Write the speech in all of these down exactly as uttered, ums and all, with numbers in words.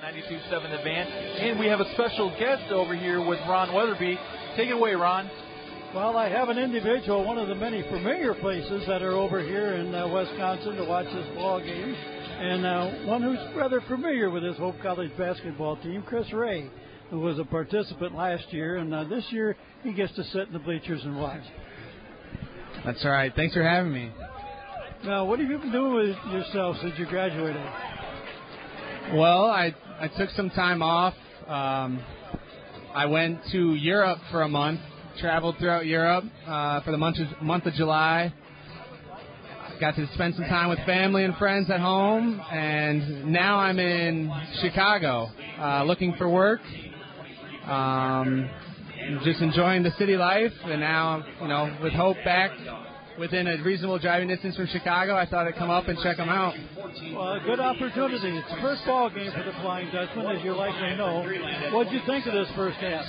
ninety-two point seven The Van. And we have a special guest over here with Ron Weatherby. Take it away, Ron. Well, I have an individual, one of the many familiar places that are over here in uh, Wisconsin to watch this ball game, and uh, one who's rather familiar with this Hope College basketball team, Chris Ray, who was a participant last year, and uh, this year he gets to sit in the bleachers and watch. That's all right. Thanks for having me. Now, what have you been doing with yourself since you graduated? Well, I I took some time off. Um, I went to Europe for a month. Traveled throughout Europe uh, for the month of, month of July. Got to spend some time with family and friends at home, and now I'm in Chicago uh, looking for work. Um, just enjoying the city life, and now, you know, with Hope back within a reasonable driving distance from Chicago, I thought I'd come up and check them out. Well, a good opportunity. It's the first ball game for the Flying Dutchman, as you likely know. What did you think of this first half?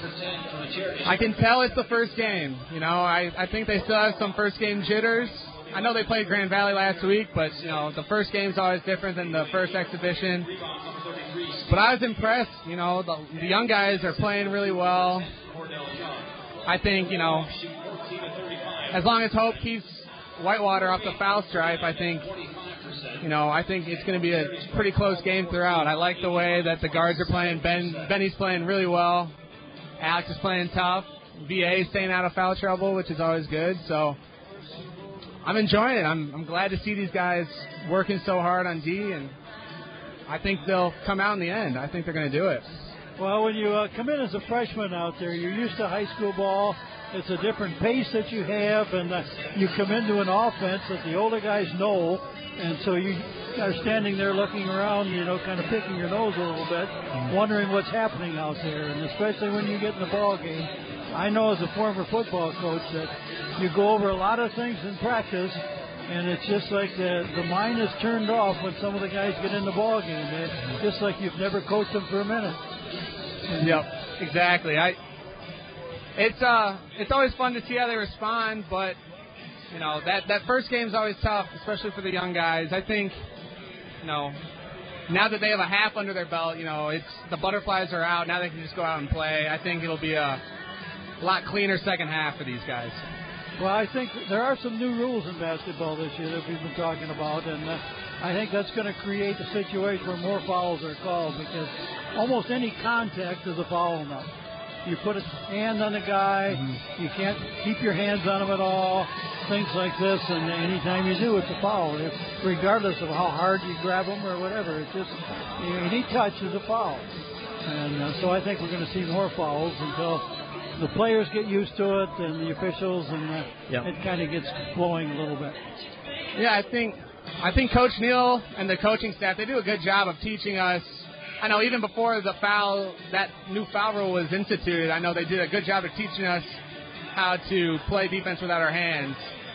I can tell it's the first game. You know, I, I think they still have some first game jitters. I know they played Grand Valley last week, but, you know, the first game's always different than the first exhibition. But I was impressed. You know, the, the young guys are playing really well. I think, you know, as long as Hope keeps Whitewater off the foul stripe, I think, you know, I think it's going to be a pretty close game throughout. I like the way that the guards are playing. Ben Benny's playing really well. Alex is playing tough. V A is staying out of foul trouble, which is always good. So I'm enjoying it. I'm I'm glad to see these guys working so hard on D, and I think they'll come out in the end. I think they're going to do it. Well, when you uh, come in as a freshman out there, you're used to high school ball. It's a different pace that you have, and uh, you come into an offense that the older guys know, and so you are standing there looking around, you know, kind of picking your nose a little bit, wondering what's happening out there, and especially when you get in the ball game. I know as a former football coach that you go over a lot of things in practice, and it's just like the, the mind is turned off when some of the guys get in the ball game. It's just like you've never coached them for a minute. Yep, exactly. I. It's uh, it's always fun to see how they respond, but you know that that first game is always tough, especially for the young guys. I think, you know, now that they have a half under their belt, you know, it's the butterflies are out. Now they can just go out and play. I think it'll be a lot cleaner second half for these guys. Well, I think there are some new rules in basketball this year that we've been talking about, and uh, I think that's going to create a situation where more fouls are called, because almost any contact is a foul now. You put a hand on a guy, mm-hmm. you can't keep your hands on him at all, things like this, and anytime you do, it's a foul, if, regardless of how hard you grab them or whatever. It's just, you know, any touch is a foul. And uh, so I think we're going to see more fouls until the players get used to it and the officials, and uh, yep. it kind of gets flowing a little bit. Yeah, I think I think Coach Neal and the coaching staff, they do a good job of teaching us. I know even before the foul, that new foul rule was instituted, I know they did a good job of teaching us how to play defense without our hands.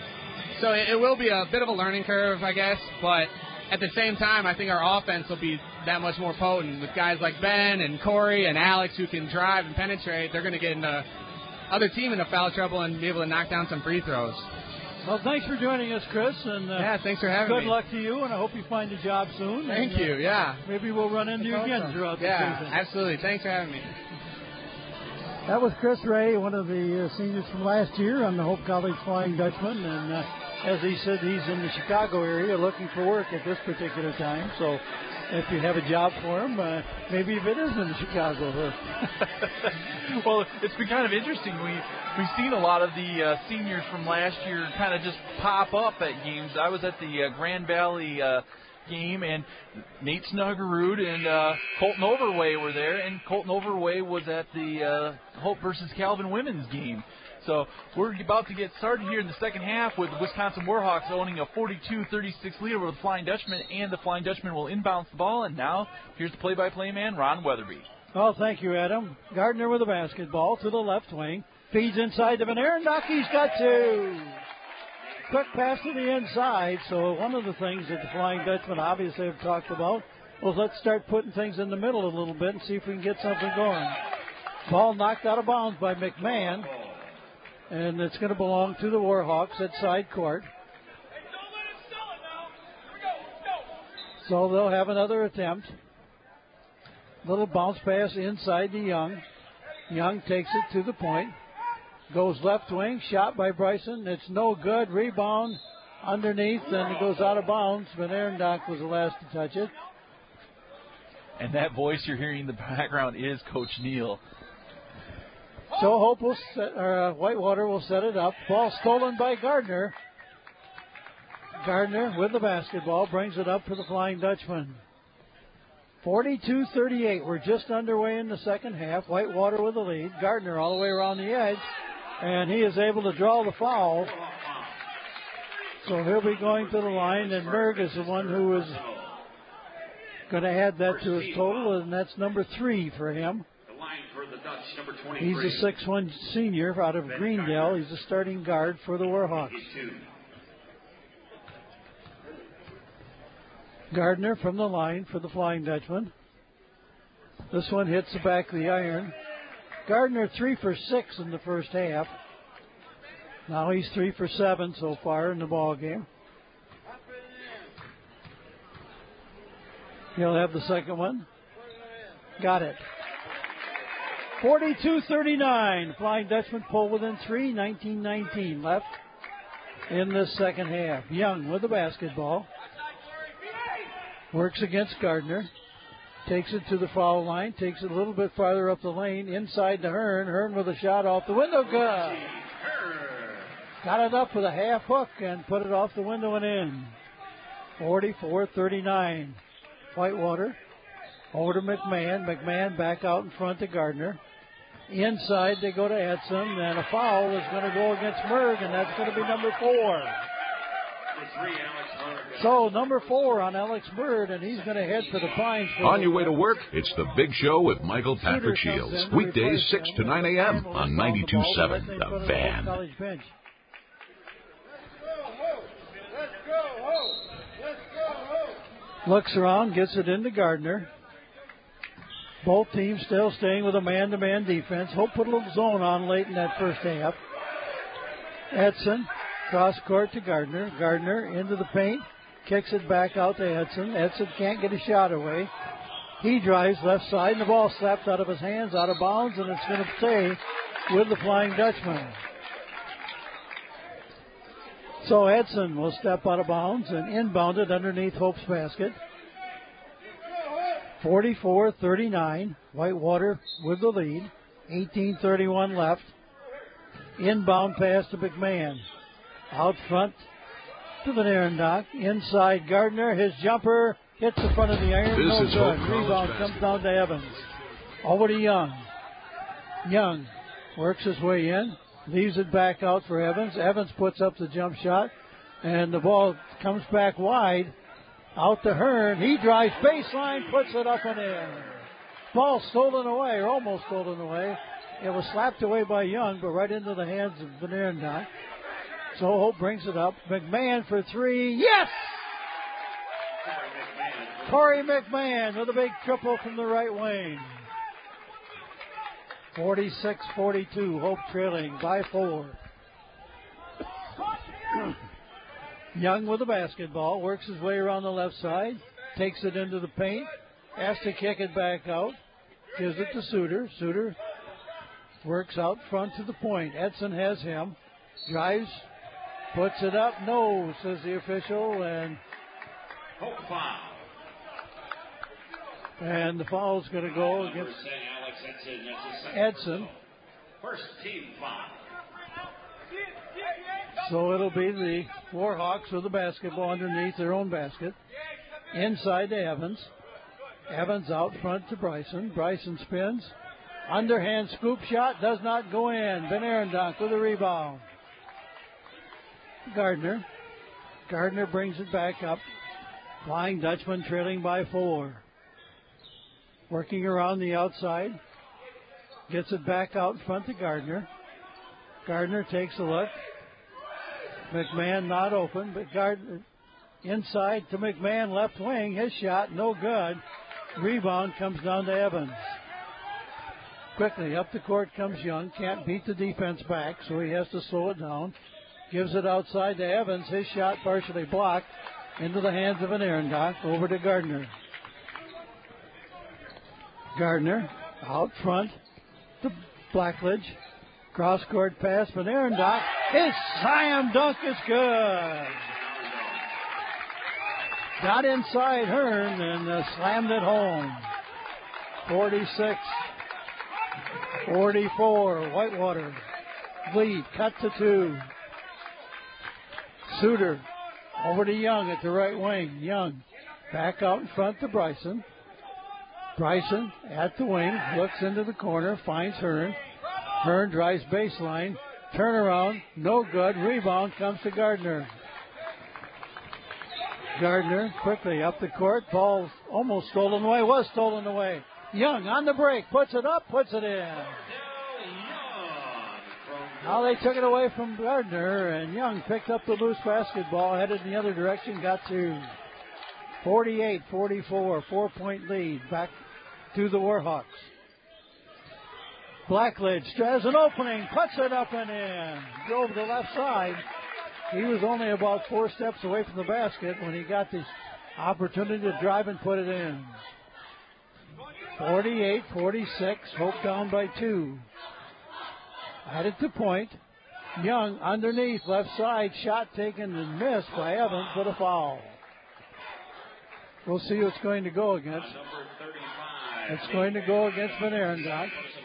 So it, it will be a bit of a learning curve, I guess, but at the same time, I think our offense will be that much more potent with guys like Ben and Corey and Alex who can drive and penetrate. They're going to get in the other team into foul trouble and be able to knock down some free throws. Well, thanks for joining us, Chris. And uh, yeah, thanks for having good me. Good luck to you, and I hope you find a job soon. Thank and, you, uh, yeah. Maybe we'll run into That's you again awesome. throughout the yeah, season. Yeah, absolutely. Thanks for having me. That was Chris Ray, one of the uh, seniors from last year on the Hope College Flying Dutchman. And uh, as he said, he's in the Chicago area looking for work at this particular time. So if you have a job for him, uh, maybe if it is in Chicago. Well, it's been kind of interesting. We, we've seen a lot of the uh, seniors from last year kind of just pop up at games. I was at the uh, Grand Valley uh, game, and Nate Snuggerud and uh, Colton Overway were there, and Colton Overway was at the uh, Hope versus Calvin women's game. So we're about to get started here in the second half with the Wisconsin Warhawks owning a forty-two thirty-six lead over the Flying Dutchman, and the Flying Dutchman will inbounce the ball. And now here's the play-by-play man, Ron Weatherby. Well, thank you, Adam. Gardner with the basketball to the left wing. Feeds inside to Van Arendonk. He's got two. Quick pass to the inside. So one of the things that the Flying Dutchman obviously have talked about was let's start putting things in the middle a little bit and see if we can get something going. Ball knocked out of bounds by McMahon. And it's going to belong to the Warhawks at side court. So they'll have another attempt. Little bounce pass inside to Young. Young takes it to the point. Goes left wing. Shot by Bryson. It's no good. Rebound underneath. And it goes out of bounds. Van Arendonk was the last to touch it. And that voice you're hearing in the background is Coach Neal. So Hope will set, or uh, Whitewater will set it up. Ball stolen by Gardner. Gardner with the basketball brings it up for the Flying Dutchman. forty-two thirty-eight. We're just underway in the second half. Whitewater with the lead. Gardner all the way around the edge. And he is able to draw the foul. So he'll be going to the line. And Berg is the one who is going to add that to his total. And that's number three for him. He's a six one senior out of Greendale. He's a starting guard for the Warhawks. Gardner from the line for the Flying Dutchman. This one hits the back of the iron. Gardner three for six in the first half. Now he's three for seven so far in the ball game. He'll have the second one. Got it. forty-two thirty-nine. Flying Dutchman pull within three. nineteen nineteen left in this second half. Young with the basketball. Works against Gardner. Takes it to the foul line. Takes it a little bit farther up the lane. Inside to Hearn. Hearn with a shot off the window. Good. Got it up with a half hook and put it off the window and in. forty-four thirty-nine. Whitewater. Over to McMahon. McMahon back out in front to Gardner. Inside they go to Edson. And a foul is going to go against Merg. And that's going to be number four. So number four on Alex Bird, and he's going to head for the Pines. On your way to work, it's the Big Show with Michael Patrick Shields. Weekdays six to nine a.m. on ninety-two point seven The Van. Looks around, gets it into Gardner. Both teams still staying with a man-to-man defense. Hope put a little zone on late in that first half. Edson. Cross court to Gardner. Gardner into the paint. Kicks it back out to Edson. Edson can't get a shot away. He drives left side, and the ball slapped out of his hands, out of bounds, and it's going to stay with the Flying Dutchman. So Edson will step out of bounds and inbound it underneath Hope's basket. forty-four thirty-nine. Whitewater with the lead. eighteen thirty-one left. Inbound pass to McMahon. Out front to Van Arendonk. Inside Gardner. His jumper hits the front of the iron. This no is good. Hope Rebound College comes down to Evans. Over to Young. Young works his way in. Leaves it back out for Evans. Evans puts up the jump shot. And the ball comes back wide. Out to Hearn. He drives baseline. Puts it up and in. Ball stolen away, or almost stolen away. It was slapped away by Young, but right into the hands of Van Arendonk. So Hope brings it up. McMahon for three. Yes! Corey McMahon with a big triple from the right wing. forty-six forty-two. Hope trailing by four. Young with the basketball. Works his way around the left side. Takes it into the paint. Has to kick it back out. Gives it to Suter. Suter works out front to the point. Edson has him. Drives. Puts it up. No, says the official. And and the foul's going to go against Edson. First team foul. So it'll be the Warhawks with the basketball underneath their own basket. Inside to Evans. Evans out front to Bryson. Bryson spins. Underhand scoop shot does not go in. Van Arendonk with a rebound. Gardner. Gardner brings it back up. Flying Dutchman trailing by four. Working around the outside. Gets it back out in front to Gardner. Gardner takes a look. McMahon not open, but Gardner inside to McMahon, left wing. His shot, no good. Rebound comes down to Evans. Quickly up the court comes Young. Can't beat the defense back, so he has to slow it down. Gives it outside to Evans. His shot partially blocked into the hands of Van Arendonk. Over to Gardner. Gardner out front to Blackledge. Cross-court pass for Arenddock. His slam dunk is good. Got inside Hearn and uh, slammed it home. forty-six forty-four. Whitewater lead. Cut to two. Suter over to Young at the right wing. Young back out in front to Bryson. Bryson at the wing. Looks into the corner. Finds Hearn. Hearn drives baseline. Turnaround. No good. Rebound comes to Gardner. Gardner quickly up the court. Ball almost stolen away. Was stolen away. Young on the break. Puts it up. Puts it in. Now they took it away from Gardner, and Young picked up the loose basketball, headed in the other direction, got to forty-eight forty-four, four-point lead, back to the Warhawks. Blackledge has an opening, puts it up and in. Drove to the left side. He was only about four steps away from the basket when he got the opportunity to drive and put it in. forty-eight forty-six, Hope down by two. Added to point. Young underneath, left side, shot taken and missed by Evans with a foul. We'll see who it's going to go against. It's going to go against Van Arenddock.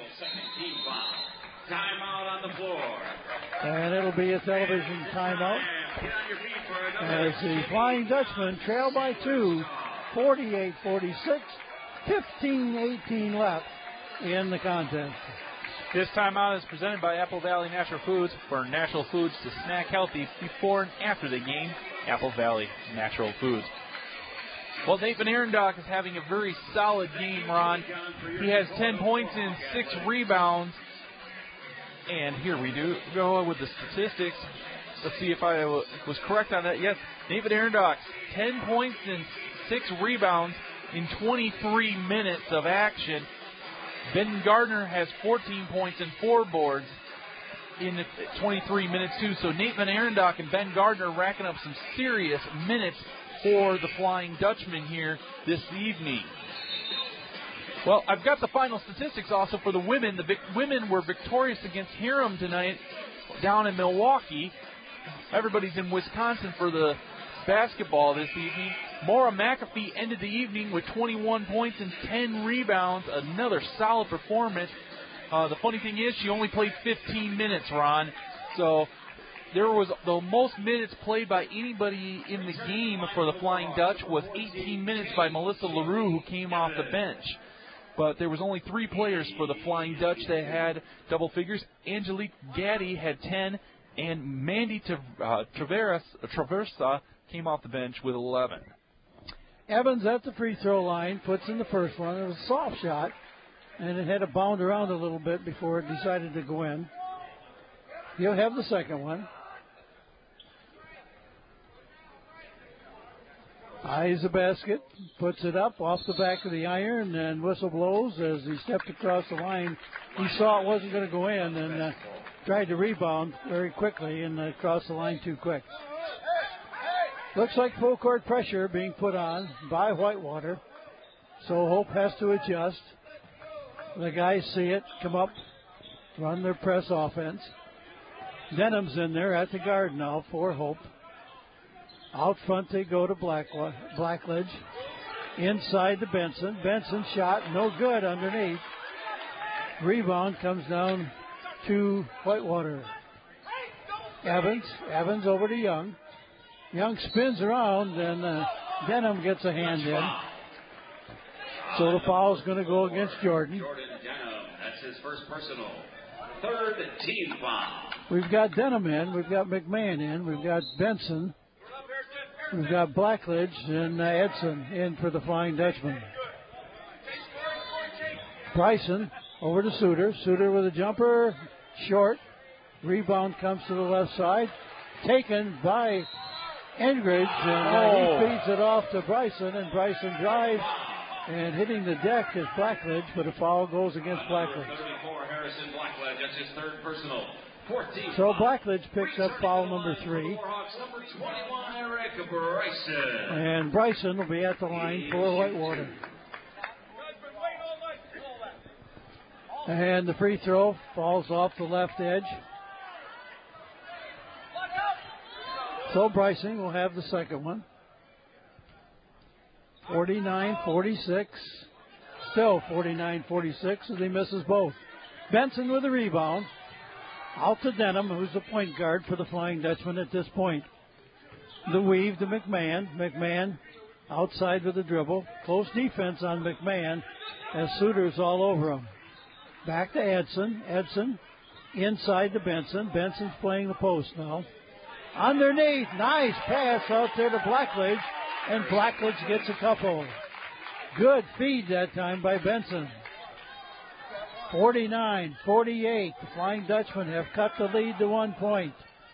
Timeout on the floor. And it'll be a television timeout. As the Flying Dutchman trail by two, forty-eight forty-six, fifteen eighteen left in the contest. This timeout is presented by Apple Valley Natural Foods, for natural foods to snack healthy before and after the game. Apple Valley Natural Foods. Well, Nate Van Arenddock is having a very solid game, Ron. He has ten points and six rebounds. And here we do go with the statistics. Let's see if I w- was correct on that. Yes, Nate Van Arenddock, ten points and six rebounds in twenty-three minutes of action. Ben Gardner has fourteen points and four boards in twenty-three minutes too. So Nate Van Arenddock and Ben Gardner racking up some serious minutes for the Flying Dutchman here this evening. Well, I've got the final statistics also for the women. The vic- women were victorious against Hiram tonight down in Milwaukee. Everybody's in Wisconsin for the basketball this evening. Maura McAfee ended the evening with twenty-one points and ten rebounds. Another solid performance. Uh, the funny thing is, she only played fifteen minutes, Ron. So there was the most minutes played by anybody in the game for the Flying Dutch was eighteen minutes by Melissa LaRue, who came off the bench. But there was only three players for the Flying Dutch that had double figures. Angelique Gaddy had ten, and Mandy uh, Traversa, Traversa came off the bench with eleven. Evans at the free throw line, puts in the first one. It was a soft shot, and it had to bound around a little bit before it decided to go in. He'll have the second one. Eyes the basket, puts it up off the back of the iron, and whistle blows as he stepped across the line. He saw it wasn't going to go in and uh, tried to rebound very quickly and uh, crossed the line too quick. Looks like full court pressure being put on by Whitewater. So Hope has to adjust. The guys see it, come up, run their press offense. Denham's in there at the guard now for Hope. Out front they go to Black, Blackledge. Inside to Benson. Benson shot no good underneath. Rebound comes down to Whitewater. Evans. Evans over to Young. Young spins around, and uh, Denham gets a hand in. So the foul's going to go against Jordan. Jordan Denham, that's his first personal. Third team foul. We've got Denham in. We've got McMahon in. We've got Benson. We've got Blackledge and uh, Edson in for the Flying Dutchman. Bryson over to Suter. Suter with a jumper. Short. Rebound comes to the left side. Taken by Engridge, and uh, oh. he feeds it off to Bryson, and Bryson drives, and hitting the deck is Blackledge, but a foul goes against Blackledge. thirty-four, Harrison Blackledge, that's his third personal. fourteen. So Blackledge picks up foul number three. Number twenty-one, Eric Bryson. And Bryson will be at the line for Whitewater. And the free throw falls off the left edge. So Bryson will have the second one. forty-nine forty-six. Still forty-nine forty-six as he misses both. Benson with the rebound. Out to Denham, who's the point guard for the Flying Dutchman at this point. The weave to McMahon. McMahon outside with the dribble. Close defense on McMahon as Suter's all over him. Back to Edson. Edson inside to Benson. Benson's playing the post now. Underneath, nice pass out there to Blackledge, and Blackledge gets a couple. Good feed that time by Benson. forty-nine forty-eight. The Flying Dutchmen have cut the lead to one point.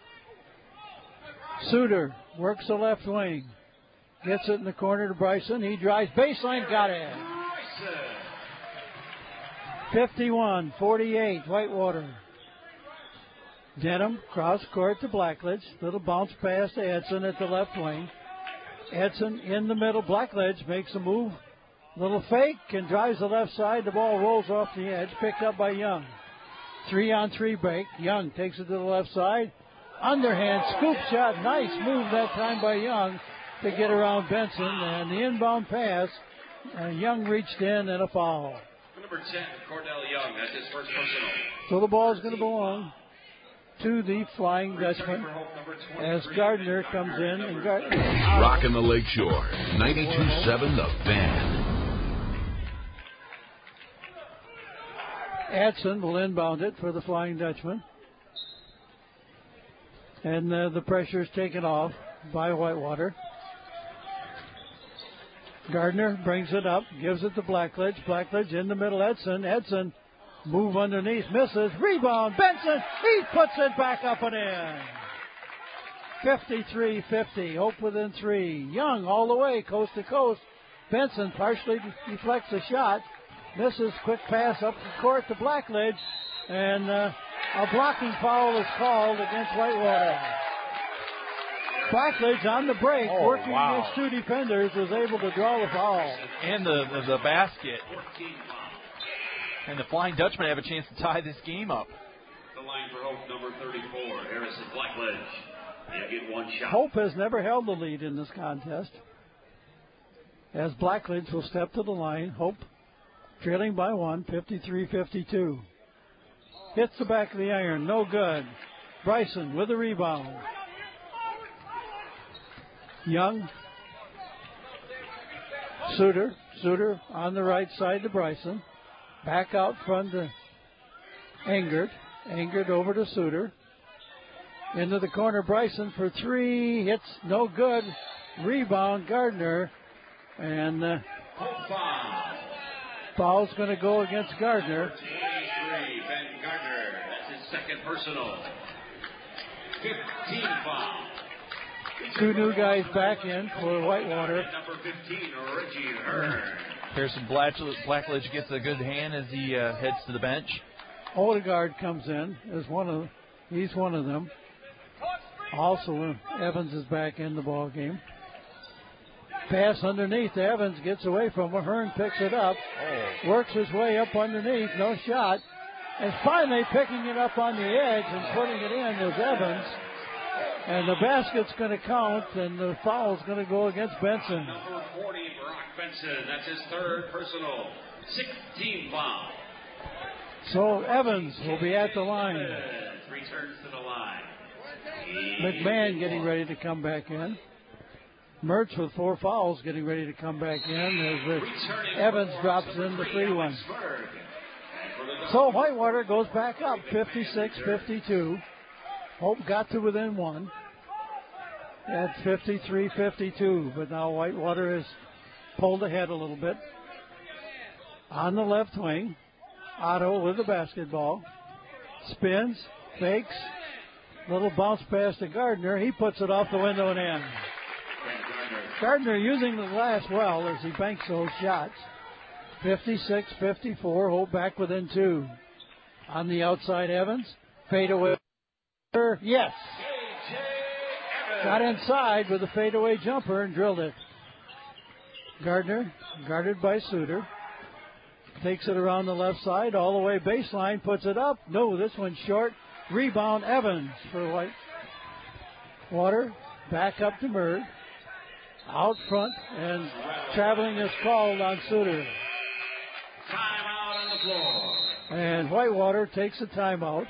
Suter works the left wing. Gets it in the corner to Bryson. He drives baseline, got it. fifty-one forty-eight, Whitewater. Denham, cross court to Blackledge. Little bounce pass to Edson at the left wing. Edson in the middle. Blackledge makes a move. Little fake and drives the left side. The ball rolls off the edge. Picked up by Young. Three on three break. Young takes it to the left side. Underhand scoop shot. Nice move that time by Young to get around Benson. And the inbound pass. And Young reached in and a foul. Number ten, Cordell Young. That's his first personal. So the ball is going to belong to the Flying Dutchman as Gardner comes in. And Gar- Rockin' the Lakeshore, ninety-two seven The Fan. Adson will inbound it for the Flying Dutchman. And uh, the pressure is taken off by Whitewater. Gardner brings it up, gives it to Blackledge. Blackledge in the middle, Edson. Edson, move underneath, misses. Rebound, Benson. He puts it back up and in. fifty-three fifty, Hope within three. Young all the way, coast to coast. Benson partially deflects the shot. Misses, quick pass up the court to Blackledge. And uh, a blocking foul is called against Whitewater. Blackledge on the break, oh, working wow. against two defenders, was able to draw the foul. And the, the, the basket. And the Flying Dutchmen have a chance to tie this game up. The line for Hope, number thirty-four, Harrison Blackledge. You get one shot. Hope has never held the lead in this contest. As Blackledge will step to the line, Hope trailing by one, fifty-three fifty-two. Hits the back of the iron, no good. Bryson with the rebound. Young. Suter. Suter on the right side to Bryson. Back out front to Engert. Engert over to Suter. Into the corner, Bryson for three. Hits no good. Rebound, Gardner. And uh, foul's going to go against Gardner. twenty-three, Ben Gardner. That's his second personal. fifteen foul. Two new guys back in for Whitewater. Number fifteen, Reggie Hearn. Harrison Blackledge gets a good hand as he uh, heads to the bench. Odegaard comes in as one of, he's one of them. Also, Evans is back in the ball game. Pass underneath. Evans gets away from it. Hearn picks it up. Oh. Works his way up underneath. No shot. And finally picking it up on the edge and putting it in was Evans. And the basket's going to count, and the foul's going to go against Benson. Number forty, Brock Benson. That's his third personal. sixteen foul. So Evans will be at the line. Returns to the line. McMahon getting ready to come back in. Mertz with four fouls getting ready to come back in as the Evans drops in the free one. So Whitewater goes back up fifty-six fifty-two. Hope got to within one at fifty-three fifty-two, but now Whitewater has pulled ahead a little bit. On the left wing, Otto with the basketball. Spins, fakes, little bounce pass to Gardner. He puts it off the window and in. Gardner using the glass well as he banks those shots. fifty-six fifty-four, Hope back within two. On the outside, Evans. Fadeaway. Yes. Got inside with a fadeaway jumper and drilled it. Gardner, guarded by Suter. Takes it around the left side, all the way baseline, puts it up. No, this one's short. Rebound Evans for Whitewater. Back up to Murd. Out front, and traveling is called on Suter. Timeout on the floor. And Whitewater takes a timeout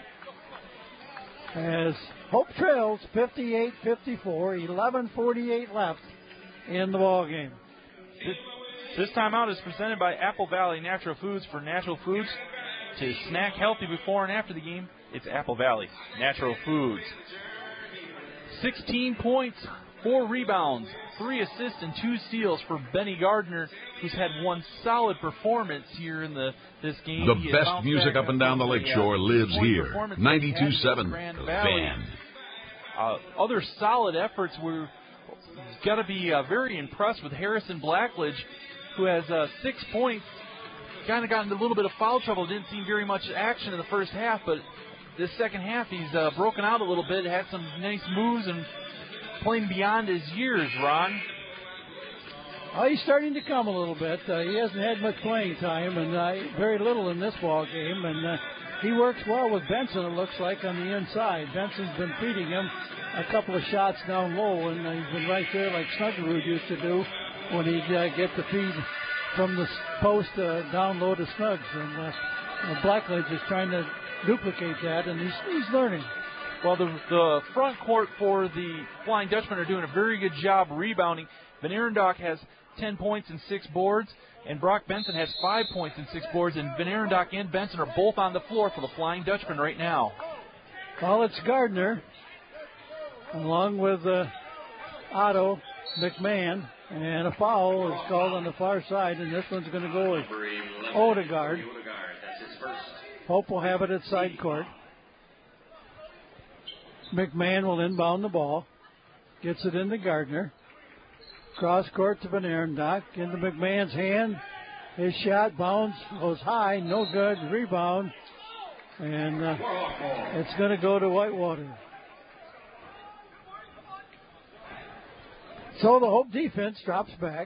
as Hope trails fifty-eight fifty-four, eleven forty-eight left in the ball game. This, this timeout is presented by Apple Valley Natural Foods. For natural foods to snack healthy before and after the game, it's Apple Valley Natural Foods. sixteen points, four rebounds, three assists, and two steals for Benny Gardner, who's had one solid performance here in the this game. The He best music up and down the lakeshore lives here. ninety-two seven, The Van. Uh, other solid efforts. We're got to be uh, very impressed with Harrison Blackledge, who has uh, six points. Kind of got into a little bit of foul trouble. Didn't see very much action in the first half, but this second half he's uh, broken out a little bit. Had some nice moves and playing beyond his years, Ron. Oh, he's starting to come a little bit. Uh, he hasn't had much playing time, and uh, very little in this ball game. And uh, he works well with Benson, it looks like, on the inside. Benson's been feeding him a couple of shots down low, and uh, he's been right there like Snuggerud used to do when he'd uh, get the feed from the post uh, down low to Snugs. And uh, uh, Blackledge is trying to duplicate that, and he's, he's learning. Well, the, the front court for the Flying Dutchmen are doing a very good job rebounding. Van Arendonk has ten points and six boards, and Brock Benson has five points and six boards, and Van Arendonk and Benson are both on the floor for the Flying Dutchmen right now. Well, it's Gardner, along with uh, Otto McMahon, and a foul is called on the far side, and this one's going to go with Odegaard. Hope will have it at side court. McMahon will inbound the ball. Gets it into Gardner. Cross court to Van Arendonk. Into McMahon's hand. His shot bounds, goes high, no good. Rebound. And uh, it's going to go to Whitewater. So the Hope defense drops back.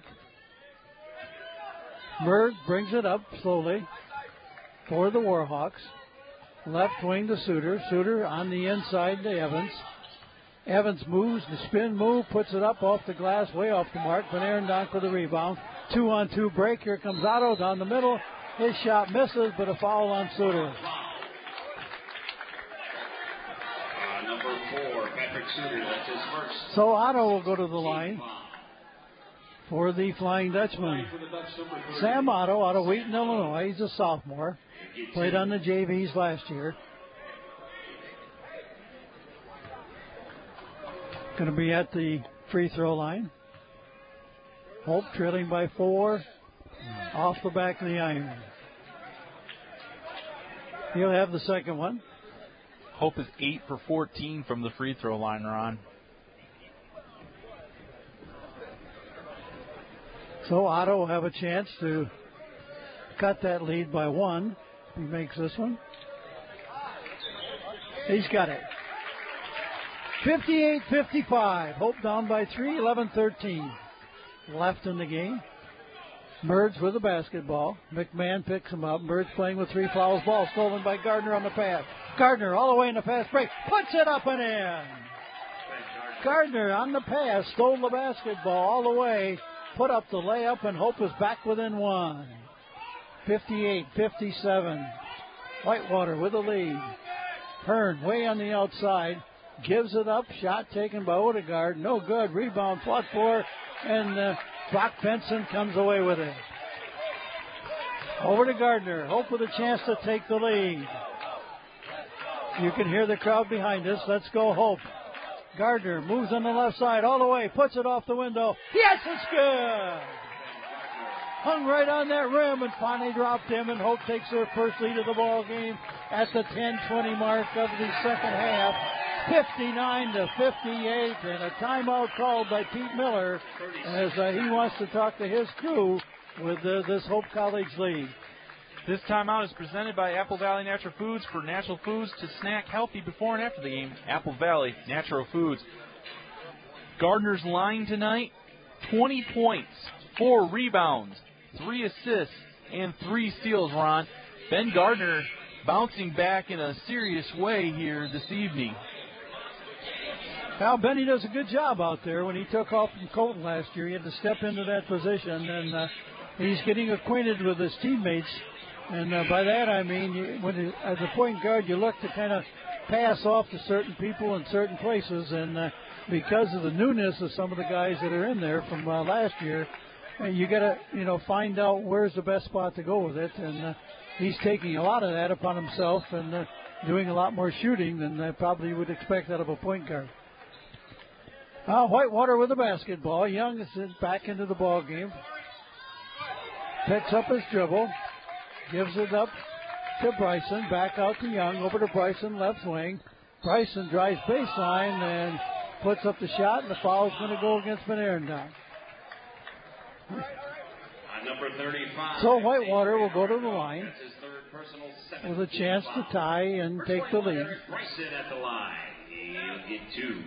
Murd brings it up slowly for the Warhawks. Left wing to Suter. Suter on the inside to Evans. Evans moves, the spin move, puts it up off the glass, way off the mark. Van Arendonk for the rebound. Two on two break. Here comes Otto down the middle. His shot misses, but a foul on Suter. Uh, number four, Patrick Suter, that's his first. So Otto will go to the line for the Flying Dutchman. Sam Otto out of Wheaton, Illinois. He's a sophomore. Played on the J Vs last year. Going to be at the free throw line. Hope trailing by four. Off the back of the iron. He'll have the second one. Hope is eight for fourteen from the free throw line, Ron. So Otto will have a chance to cut that lead by one. He makes this one. He's got it. fifty-eight fifty-five. Hope down by three, eleven thirteen. Left in the game. Murd's with the basketball. McMahon picks him up. Murd's playing with three fouls. Ball stolen by Gardner on the pass. Gardner all the way in the fast break. Puts it up and in. Gardner on the pass. Stole the basketball all the way. Put up the layup, and Hope is back within one. fifty-eight fifty-seven. Whitewater with the lead. Hearn way on the outside. Gives it up. Shot taken by Odegaard. No good. Rebound fought for. And uh, Brock Benson comes away with it. Over to Gardner. Hope with a chance to take the lead. You can hear the crowd behind us. Let's go Hope. Gardner moves on the left side all the way. Puts it off the window. Yes, it's good. Hung right on that rim and finally dropped him. And Hope takes their first lead of the ball game at the ten twenty mark of the second half. fifty-nine to fifty-eight, and a timeout called by Pete Miller as uh, he wants to talk to his crew with uh, this Hope College lead. This timeout is presented by Apple Valley Natural Foods. For natural foods to snack healthy before and after the game, Apple Valley Natural Foods. Gardner's line tonight, twenty points, four rebounds, three assists, and three steals, Ron. Ben Gardner bouncing back in a serious way here this evening. Well, Benny does a good job out there. When he took off from Colton last year, he had to step into that position, and uh, he's getting acquainted with his teammates. And uh, by that I mean, you, when you, as a point guard, you look to kind of pass off to certain people in certain places, and uh, because of the newness of some of the guys that are in there from uh, last year, uh, you got to you know find out where's the best spot to go with it, and uh, he's taking a lot of that upon himself and uh, doing a lot more shooting than I probably would expect out of a point guard. Uh, Whitewater with the basketball. Young is back into the ball game. Picks up his dribble. Gives it up to Bryson. Back out to Young. Over to Bryson, left wing. Bryson drives baseline and puts up the shot, and the foul is going to go against Van Arendonk. Number thirty-five. So Whitewater will go to the line with a chance to tie and take the lead. Bryson at the line. He'll get two.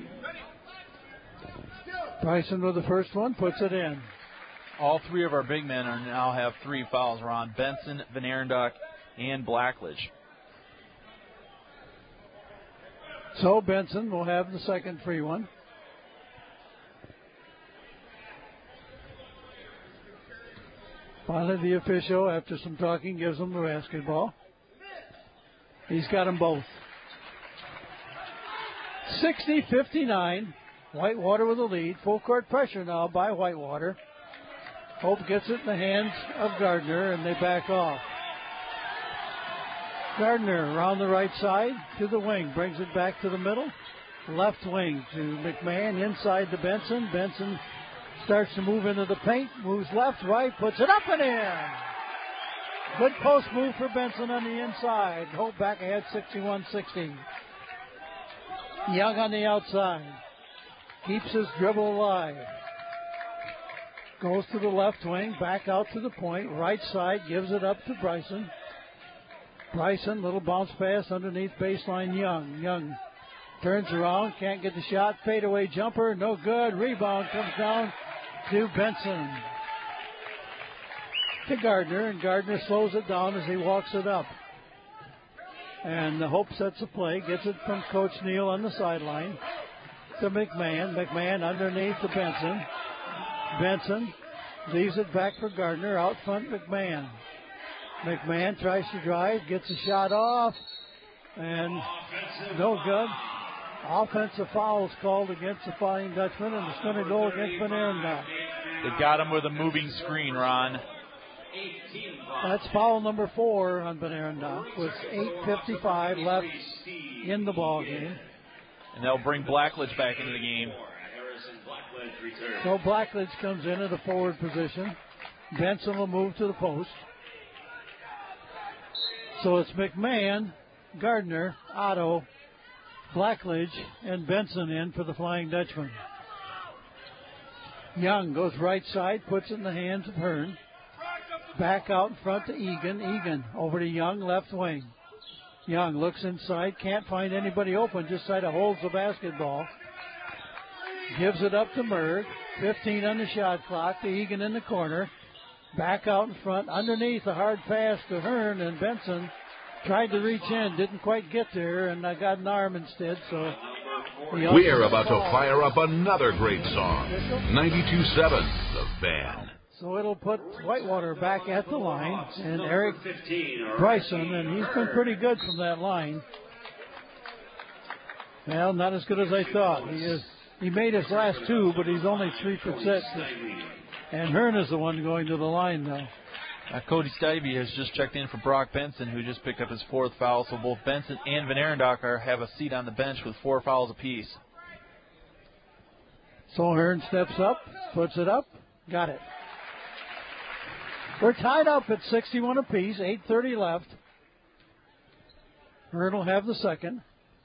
Bryson with the first one, puts it in. All three of our big men are now have three fouls, Ron. Benson, Van Arendonk, and Blackledge. So Benson will have the second free one. Finally, the official, after some talking, gives him the basketball. He's got them both. sixty fifty-nine. Whitewater with the lead. Full court pressure now by Whitewater. Hope gets it in the hands of Gardner, and they back off. Gardner around the right side to the wing. Brings it back to the middle. Left wing to McMahon. Inside to Benson. Benson starts to move into the paint. Moves left, right. Puts it up and in. Good post move for Benson on the inside. Hope back ahead sixty-one sixty. Young on the outside. Keeps his dribble alive. Goes to the left wing, back out to the point. Right side, gives it up to Bryson. Bryson, little bounce pass underneath baseline. Young. Young turns around, can't get the shot. Fadeaway jumper, no good. Rebound comes down to Benson. To Gardner, and Gardner slows it down as he walks it up. And the Hope sets a play, gets it from Coach Neal on the sideline. To McMahon. McMahon underneath to Benson. Benson leaves it back for Gardner. Out front, McMahon. McMahon tries to drive, gets a shot off, and no good. Offensive foul is called against the Flying Dutchman, and it's going to go against Van Arendonk. They got him with a moving screen, Ron. That's foul number four on Van Arendonk with eight fifty-five left in the ball game. And they'll bring Blackledge back into the game. So Blackledge comes in at a forward position. Benson will move to the post. So it's McMahon, Gardner, Otto, Blackledge, and Benson in for the Flying Dutchman. Young goes right side, puts it in the hands of Hearn. Back out in front to Egan. Egan over to Young, left wing. Young looks inside, can't find anybody open, just side of holds the basketball. Gives it up to Merg. fifteen on the shot clock to Egan in the corner. Back out in front, underneath a hard pass to Hearn, and Benson tried to reach in, didn't quite get there, and I got an arm instead, so. We're about to fire up another great song. ninety-two seven, The Van. So it'll put Whitewater back at the line, and Eric Bryson, and he's been pretty good from that line. Well, not as good as I thought. He is. He made his last two, but he's only three for six. And Hearn is the one going to the line now. Uh, Cody Stivey has just checked in for Brock Benson, who just picked up his fourth foul. So both Benson and Van Arendonk are, have a seat on the bench with four fouls apiece. So Hearn steps up, puts it up, got it. We're tied up at sixty-one apiece, eight thirty left. Hearn will have the second.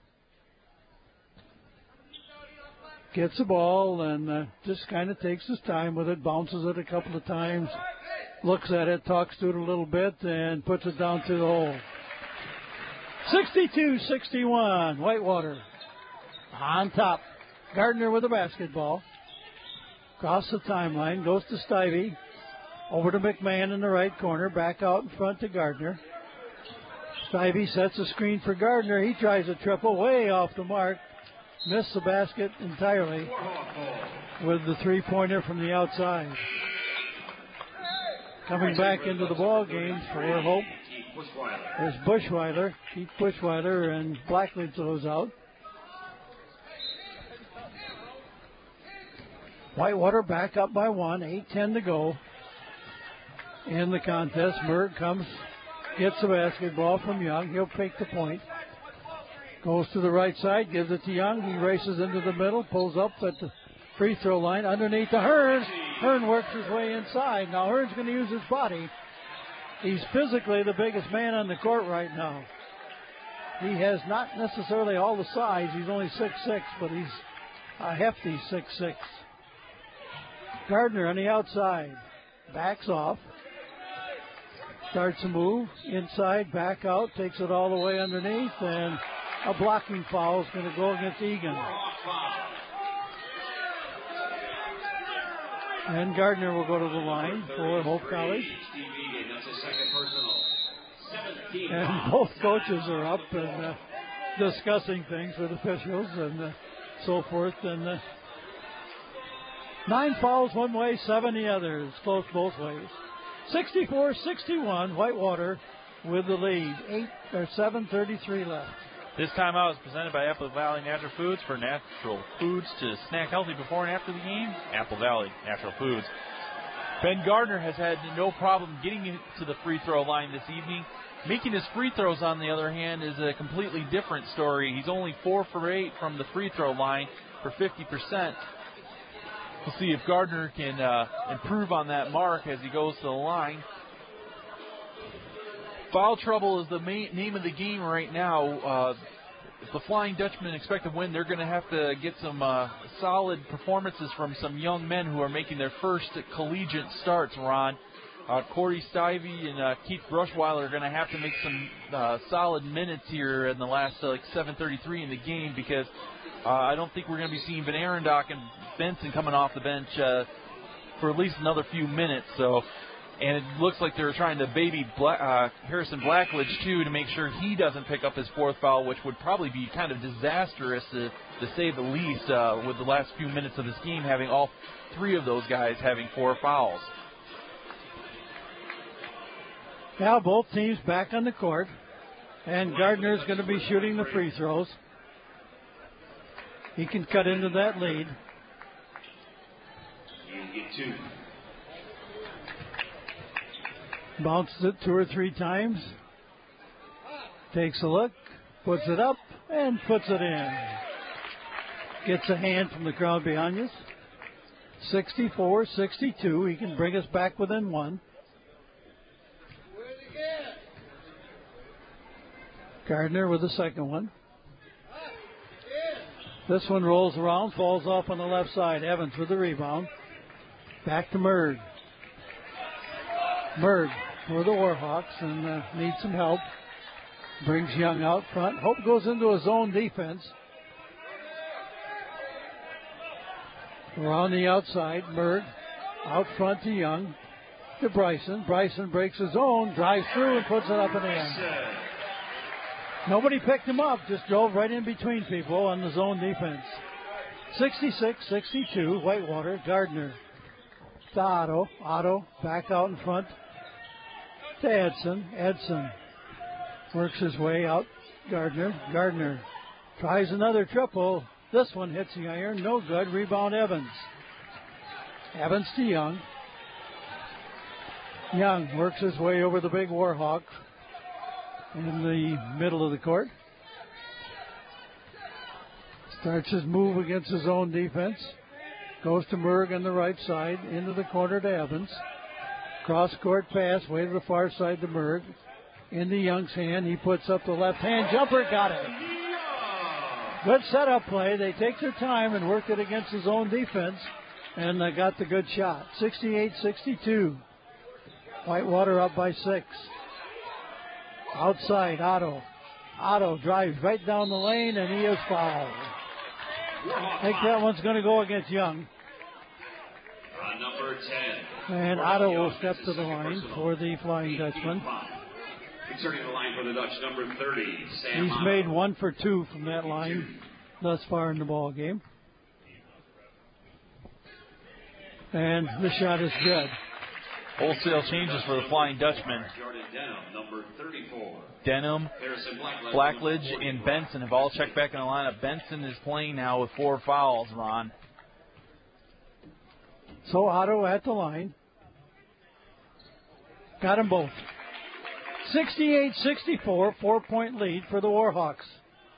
Gets the ball and uh, just kind of takes his time with it, bounces it a couple of times, looks at it, talks to it a little bit, and puts it down to the hole. sixty-two sixty-one, Whitewater on top. Gardner with the basketball. Across the timeline, goes to Stivey. Over to McMahon in the right corner. Back out in front to Gardner. Stivey sets a screen for Gardner. He tries a triple way off the mark. Missed the basket entirely with the three-pointer from the outside. Coming back into the ball game for Hope. There's Bushweiler. Keith Bushweiler, and Blackledge throws out. Whitewater back up by one. eight ten to go in the contest. Merg comes, gets the basketball from Young. He'll take the point. Goes to the right side, gives it to Young. He races into the middle, pulls up at the free throw line underneath to Hearn. Hearn works his way inside. Now Hearn's going to use his body. He's physically the biggest man on the court right now. He has not necessarily all the size. He's only six six, but he's a hefty six six. Gardner on the outside. Backs off. Starts to move. Inside, back out. Takes it all the way underneath. And a blocking foul is going to go against Egan. And Gardner will go to the line for Hope College. And both coaches are up and uh, discussing things with officials and uh, so forth. And uh, nine fouls one way, seven the other. It's close both ways. sixty-four sixty-one, Whitewater with the lead. Eight or seven thirty-three left. This timeout is presented by Apple Valley Natural Foods. For natural foods to snack healthy before and after the game, Apple Valley Natural Foods. Ben Gardner has had no problem getting to the free throw line this evening. Making his free throws, on the other hand, is a completely different story. He's only four for eight from the free throw line for fifty percent. We'll see if Gardner can uh, improve on that mark as he goes to the line. Foul trouble is the main name of the game right now. Uh, if the Flying Dutchmen expect to win, they're going to have to get some uh, solid performances from some young men who are making their first collegiate starts, Ron. Uh, Corey Stivey and uh, Keith Bushweiler are going to have to make some uh, solid minutes here in the last uh, like seven thirty-three in the game, because uh, I don't think we're going to be seeing Van Arendock and Benson coming off the bench uh, for at least another few minutes. So. And it looks like they're trying to baby Black, uh, Harrison Blackledge, too, to make sure he doesn't pick up his fourth foul, which would probably be kind of disastrous, to, to say the least, uh, with the last few minutes of this game having all three of those guys having four fouls. Now both teams back on the court, and Gardner's going to be shooting the free throws. He can cut into that lead. You get two. Bounces it two or three times. Takes a look, puts it up, and puts it in. Gets a hand from the crowd behind us. sixty-four sixty-two. He can bring us back within one. Gardner with the second one. This one rolls around, falls off on the left side. Evans with the rebound. Back to Merg. Merg for the Warhawks and uh, needs some help. Brings Young out front. Hope goes into a zone defense. Around the outside, Merg out front to Young. To Bryson. Bryson breaks his own, drives through and puts it up and in. Nobody picked him up, just drove right in between people on the zone defense. sixty-six sixty-two, Whitewater. Gardner to Otto. Otto back out in front to Edson. Edson works his way out. Gardner. Gardner tries another triple. This one hits the iron. No good. Rebound Evans. Evans to Young. Young works his way over the big Warhawk in the middle of the court. Starts his move against his own defense. Goes to Merg on the right side, into the corner to Evans. Cross-court pass, way to the far side to Merg. Into Young's hand, he puts up the left-hand jumper, got it. Good setup play. They take their time and work it against his own defense, and uh, got the good shot. sixty-eight sixty-two. Whitewater up by six. Outside, Otto. Otto drives right down the lane, and he is fouled. I think that one's going to go against Young. Uh, number number ten. And Otto will step to the line for the Flying Dutchman. Inserting the line for the Dutch, number thirty, Sam He's Otto. made one for two from that line thus far in the ball game. And the shot is good. Wholesale changes for the Flying Dutchman. Jordan Denham, number thirty-four. Denham, Harrison Blackledge, Blackledge, and Benson have all checked back in the lineup. Benson is playing now with four fouls, Ron. So Otto at the line. Got them both. sixty-eight sixty-four, four-point lead for the Warhawks.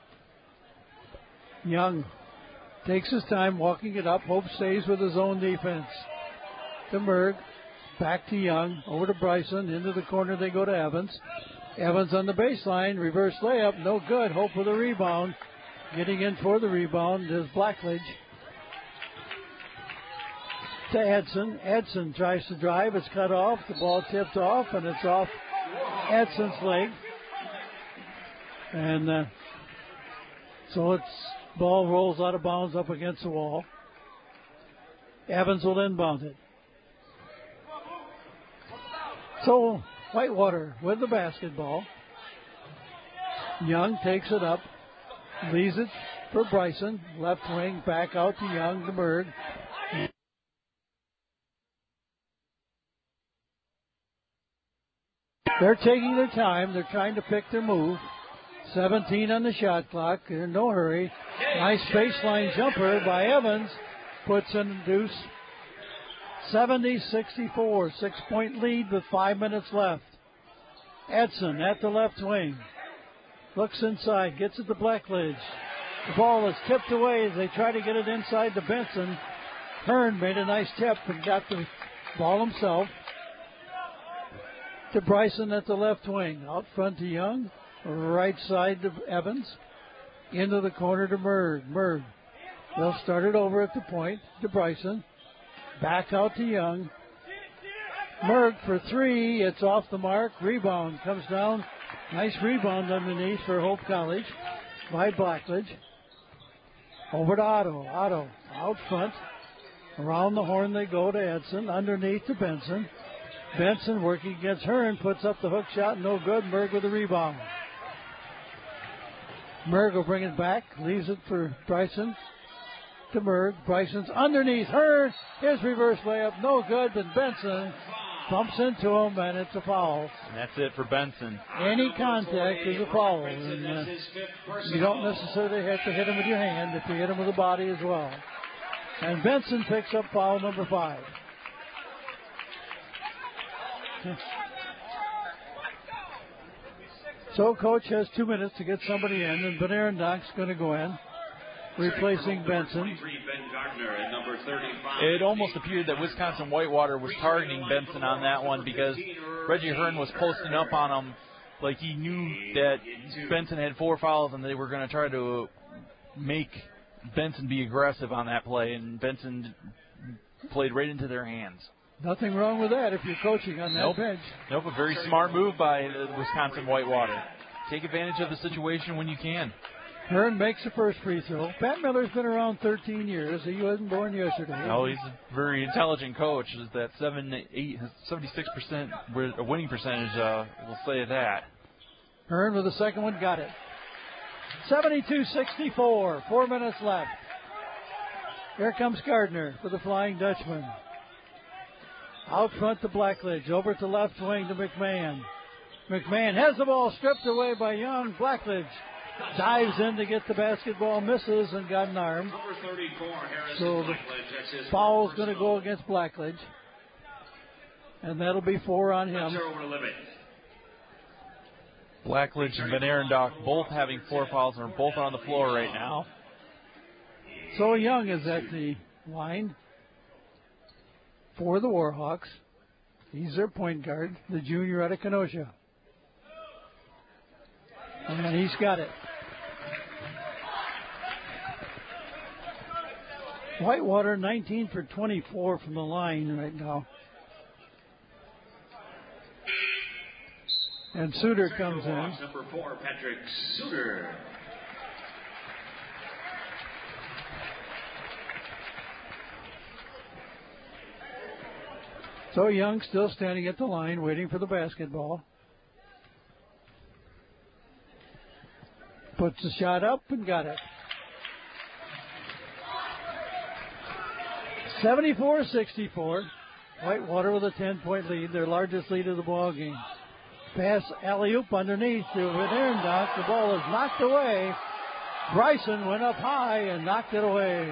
Young takes his time walking it up. Hope stays with his own defense. To Merg. Back to Young. Over to Bryson. Into the corner they go to Evans. Evans on the baseline. Reverse layup. No good. Hope with a rebound. Getting in for the rebound is Blackledge. To Edson. Edson tries to drive. It's cut off. The ball tipped off, and it's off Edson's leg. And uh, so it's ball rolls out of bounds up against the wall. Evans will inbound it. So Whitewater with the basketball. Young takes it up. Leaves it for Bryson. Left wing back out to Young to Berg. They're taking their time. They're trying to pick their move. seventeen on the shot clock. They're in no hurry. Nice baseline jumper by Evans. Puts in the deuce. seventy sixty-four. Six-point lead with five minutes left. Edson at the left wing. Looks inside. Gets it to Blackledge. The ball is tipped away as they try to get it inside to Benson. Hearn made a nice tip and got the ball himself. To Bryson at the left wing. Out front to Young. Right side to Evans. Into the corner to Merg. Merg. They'll start it over at the point to Bryson. Back out to Young. Merg for three. It's off the mark. Rebound comes down. Nice rebound underneath for Hope College by Blackledge. Over to Otto. Otto out front. Around the horn they go to Edson. Underneath to Benson. Benson working against Hearn. Puts up the hook shot. No good. Merg with the rebound. Merg will bring it back. Leaves it for Bryson. To Merg. Bryson's underneath. Hearn. His reverse layup. No good. Then Benson bumps into him, and it's a foul. And that's it for Benson. Any contact is a foul. And, uh, you don't necessarily have to hit him with your hand if you hit him with the body as well. And Benson picks up foul number five. So Coach has two minutes to get somebody in, and Ben Arendonck's going to go in, replacing Benson. It almost appeared that Wisconsin Whitewater was targeting Benson on that one because Reggie Hearn was posting up on him like he knew that Benson had four fouls and they were going to try to make Benson be aggressive on that play, and Benson played right into their hands. Nothing wrong with that if you're coaching on that nope. bench. Nope, a very smart move by Wisconsin Whitewater. Take advantage of the situation when you can. Hearn makes the first free throw. Pat Miller's been around thirteen years. He wasn't born yesterday. No, he's a very intelligent coach. Is that seven, eight, seventy-six percent winning percentage? Uh, we'll say that. Hearn with the second one, got it. seventy-two sixty-four. Four minutes left. Here comes Gardner for the Flying Dutchman. Out front to Blackledge. Over to left wing to McMahon. McMahon has the ball stripped away by Young. Blackledge dives in to get the basketball, misses, and got an arm. So the foul's going to go against Blackledge. And that'll be four on him. Blackledge and Ben Arendonck both having four fouls and are both on the floor right now. So Young is at the line for the Warhawks. He's their point guard, the junior out of Kenosha. And he's got it. Whitewater nineteen for twenty-four from the line right now. And Suter comes in. Number four, Patrick Suter. So Young still standing at the line waiting for the basketball. Puts the shot up and got it. seventy-four sixty-four. Whitewater with a ten-point lead, their largest lead of the ball game. Pass alley-oop underneath to Van Arendonk. The ball is knocked away. Bryson went up high and knocked it away.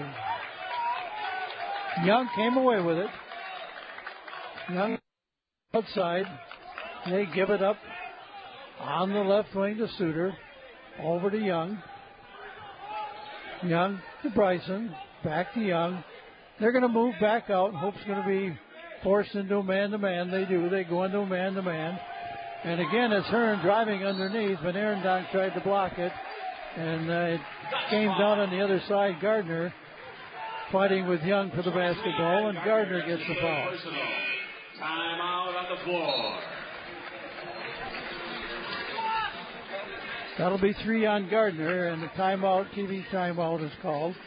Young came away with it. Young outside. They give it up on the left wing to Suter. Over to Young. Young to Bryson. Back to Young. They're going to move back out. Hope's going to be forced into a man-to-man. They do. They go into a man-to-man. And again, it's Hearn driving underneath. Van Arendonk tried to block it. And uh, it came down on the other side. Gardner fighting with Young for the basketball. And Gardner gets the foul. Timeout on the floor. That'll be three on Gardner. And the timeout, T V timeout is called.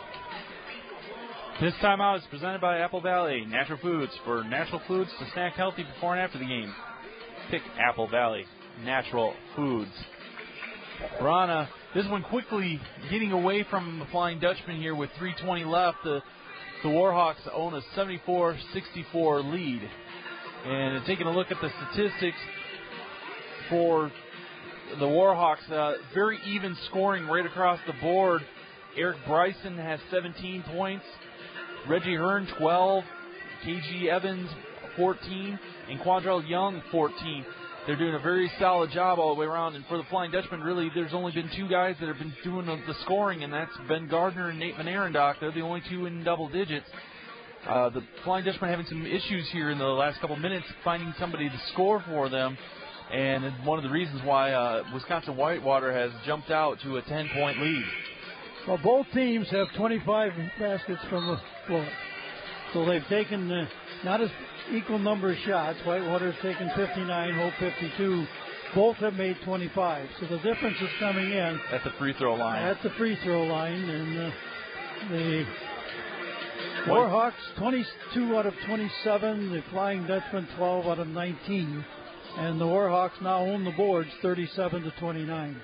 This timeout is presented by Apple Valley Natural Foods. For natural foods to snack healthy before and after the game, pick Apple Valley Natural Foods. Brana, this one quickly getting away from the Flying Dutchman here with three twenty left. The, the Warhawks own a seventy-four sixty-four lead. And taking a look at the statistics for the Warhawks, uh, very even scoring right across the board. Eric Bryson has seventeen points. Reggie Hearn, twelve. K G Evans, fourteen. And Quadrell Young, fourteen. They're doing a very solid job all the way around. And for the Flying Dutchman, really, there's only been two guys that have been doing the, the scoring, and that's Ben Gardner and Nate Van Arendonk. They're the only two in double digits. Uh, the Flying Dutchman having some issues here in the last couple minutes, finding somebody to score for them. And one of the reasons why uh, Wisconsin Whitewater has jumped out to a ten-point lead. Well, both teams have twenty-five baskets from the floor. So they've taken uh, not as equal number of shots. Whitewater's taken fifty-nine, Hope fifty-two. Both have made twenty-five. So the difference is coming in. At the free throw line. At the free throw line. And uh, the Warhawks, twenty-two out of twenty-seven. The Flying Dutchman, twelve out of nineteen. And the Warhawks now own the boards, thirty-seven to twenty-nine.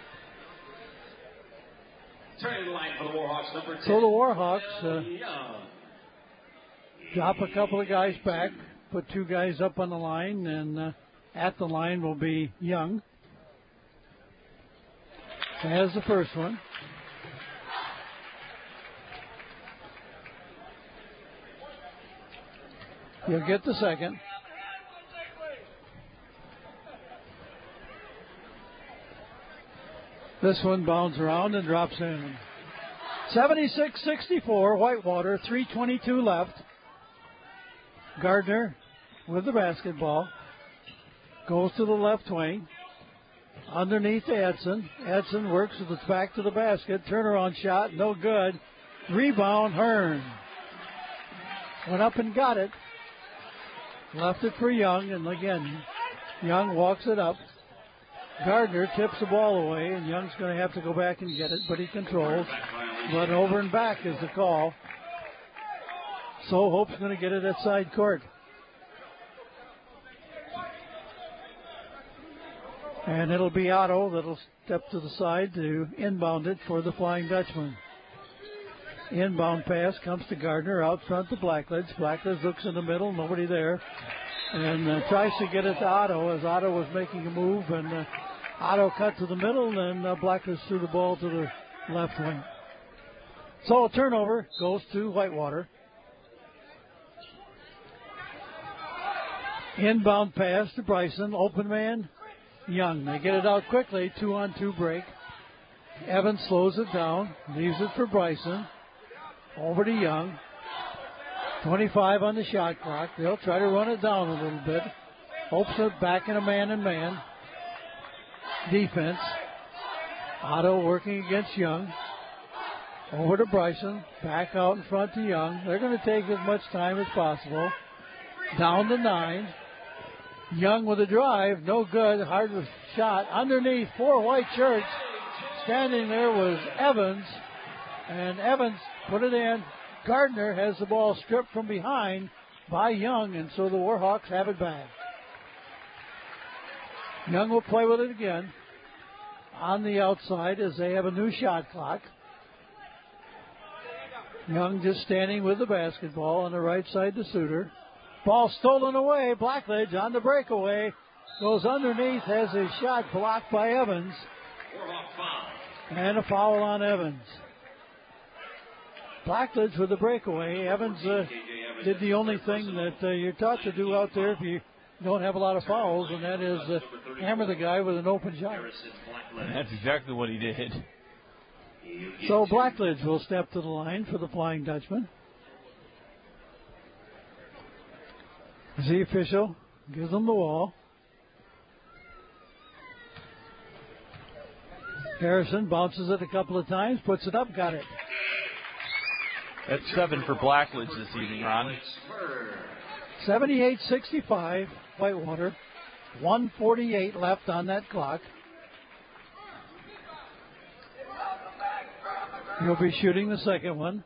Turning the line for the Warhawks, number ten. So the Warhawks uh, drop a couple of guys back, put two guys up on the line, and uh, at the line will be Young. Has the first one. He'll get the second. This one bounds around and drops in. seventy-six sixty-four, Whitewater, three twenty-two left. Gardner with the basketball. Goes to the left wing. Underneath to Edson. Edson works with his back to the basket. Turnaround shot, no good. Rebound, Hearn. Went up and got it. Left it for Young, and again, Young walks it up. Gardner tips the ball away, and Young's going to have to go back and get it, but he controls. But over and back is the call. So Hope's going to get it at side court. And it'll be Otto that'll step to the side to inbound it for the Flying Dutchman. Inbound pass comes to Gardner out front to Blackledge. Blackledge looks in the middle, nobody there. And uh, tries to get it to Otto as Otto was making a move, and uh, Otto cut to the middle, and uh, Blackledge threw the ball to the left wing. So a turnover goes to Whitewater. Inbound pass to Bryson. Open man, Young. They get it out quickly. Two on two break. Evans slows it down. Leaves it for Bryson. Over to Young. twenty-five on the shot clock. They'll try to run it down a little bit. Hopes it back in a man-and-man defense. Otto working against Young. Over to Bryson. Back out in front to Young. They're going to take as much time as possible. Down to nine. Young with a drive. No good. Hard shot. Underneath. Four white shirts. Standing there was Evans. And Evans put it in. Gardner has the ball stripped from behind by Young, and so the Warhawks have it back. Young will play with it again on the outside as they have a new shot clock. Young just standing with the basketball on the right side to Suter. Ball stolen away. Blackledge on the breakaway. Goes underneath, has his shot blocked by Evans. And a foul on Evans. Blackledge with the breakaway. Evans uh, did the only thing that uh, you're taught to do out there if you don't have a lot of fouls, and that is uh, hammer the guy with an open shot. That's exactly what he did. So Blackledge will step to the line for the Flying Dutchman. The official gives them the wall. Harrison bounces it a couple of times, puts it up, got it. That's seven for Blackledge this evening, Ron. seventy-eight sixty-five, Whitewater. one forty-eight left on that clock. He'll be shooting the second one.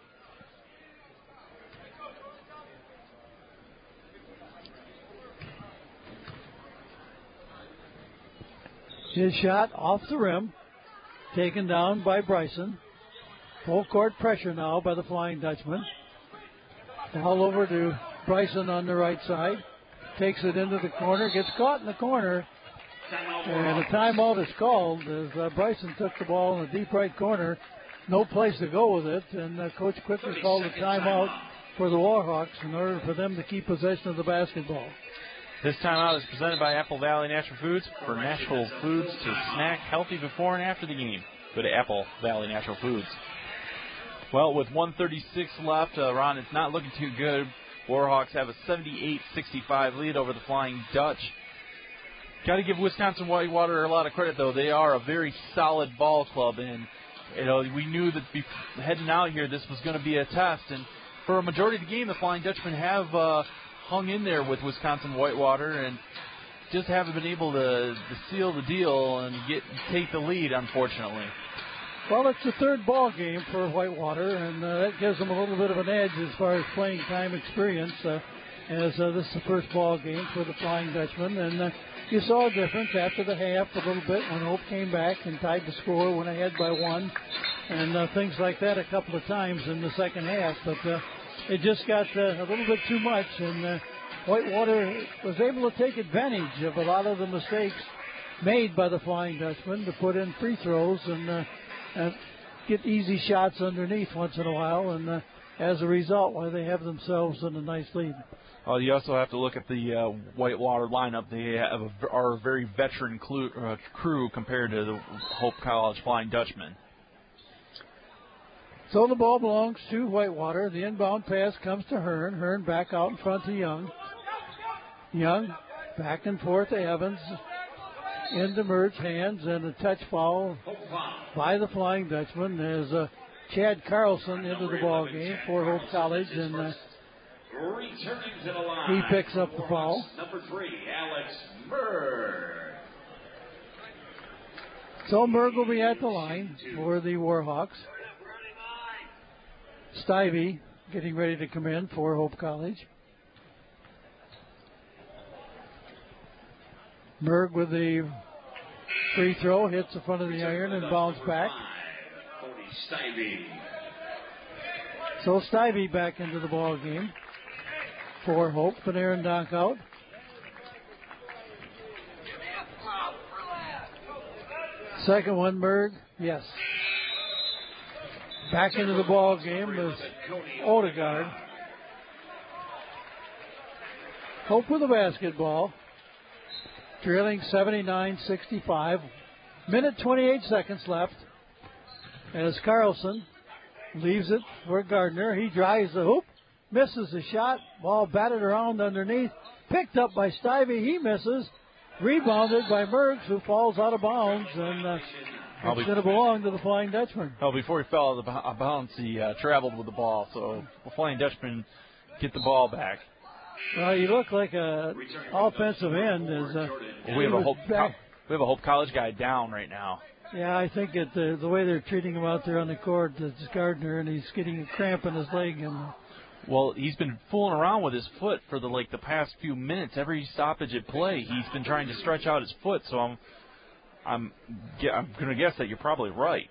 His shot off the rim, taken down by Bryson. Full court pressure now by the Flying Dutchman. Ball over to Bryson on the right side. Takes it into the corner, gets caught in the corner. And a timeout is called as uh, Bryson took the ball in the deep right corner. No place to go with it. And uh, Coach quickly called a timeout for the Warhawks in order for them to keep possession of the basketball. This timeout is presented by Apple Valley Natural Foods. For natural foods to snack healthy before and after the game, go to Apple Valley Natural Foods. Well, with one thirty-six left, uh, Ron, it's not looking too good. Warhawks have a seventy-eight sixty-five lead over the Flying Dutch. Got to give Wisconsin Whitewater a lot of credit, though. They are a very solid ball club, and you know we knew that be- heading out here this was going to be a test. And for a majority of the game, the Flying Dutchmen have uh, hung in there with Wisconsin Whitewater and just haven't been able to, to seal the deal and get take the lead, unfortunately. Well, it's the third ball game for Whitewater, and uh, that gives them a little bit of an edge as far as playing time experience, uh, as uh, this is the first ball game for the Flying Dutchman. And uh, you saw a difference after the half a little bit when Hope came back and tied the score, went ahead by one, and uh, things like that a couple of times in the second half. But uh, it just got uh, a little bit too much, and uh, Whitewater was able to take advantage of a lot of the mistakes made by the Flying Dutchman to put in free throws and uh, and get easy shots underneath once in a while, and uh, as a result, why they have themselves in a nice lead. Well, you also have to look at the uh, Whitewater lineup. They have a, are a very veteran clu- uh, crew compared to the Hope College Flying Dutchmen. So the ball belongs to Whitewater. The inbound pass comes to Hearn. Hearn back out in front to Young. Young back and forth to Evans. Into Mertz hands, and a touch foul by the Flying Dutchman as uh, Chad Carlson into the ball game for Hope College, and uh, he picks up the foul. Number three, Alex Merg. So Merg will be at the line for the Warhawks. Stivey getting ready to come in for Hope College. Merg with the free throw, hits the front of the iron and bounce back. So Stivey back into the ball game for Hope. Panarin Donk out. Second one, Merg. Yes. Back into the ball game is Odegaard. Hope with the basketball. Trailing seventy-nine sixty-five. Minute twenty-eight seconds left. As Carlson leaves it for Gardner. He drives the hoop. Misses the shot. Ball batted around underneath. Picked up by Stivey. He misses. Rebounded by Mergs, who falls out of bounds. And uh, it's be- going to belong to the Flying Dutchman. Oh, before he fell out of bounds, he uh, traveled with the ball. So the Flying Dutchman get the ball back. Well, you look like a offensive end. As uh, well, we have a Hope, Co- we have a Hope College guy down right now. Yeah, I think it, uh, the way they're treating him out there on the court, it's Gardner, and he's getting a cramp in his leg, and Well, he's been fooling around with his foot for the like the past few minutes. Every stoppage at play, he's been trying to stretch out his foot. So I'm, I'm, I'm going to guess that you're probably right.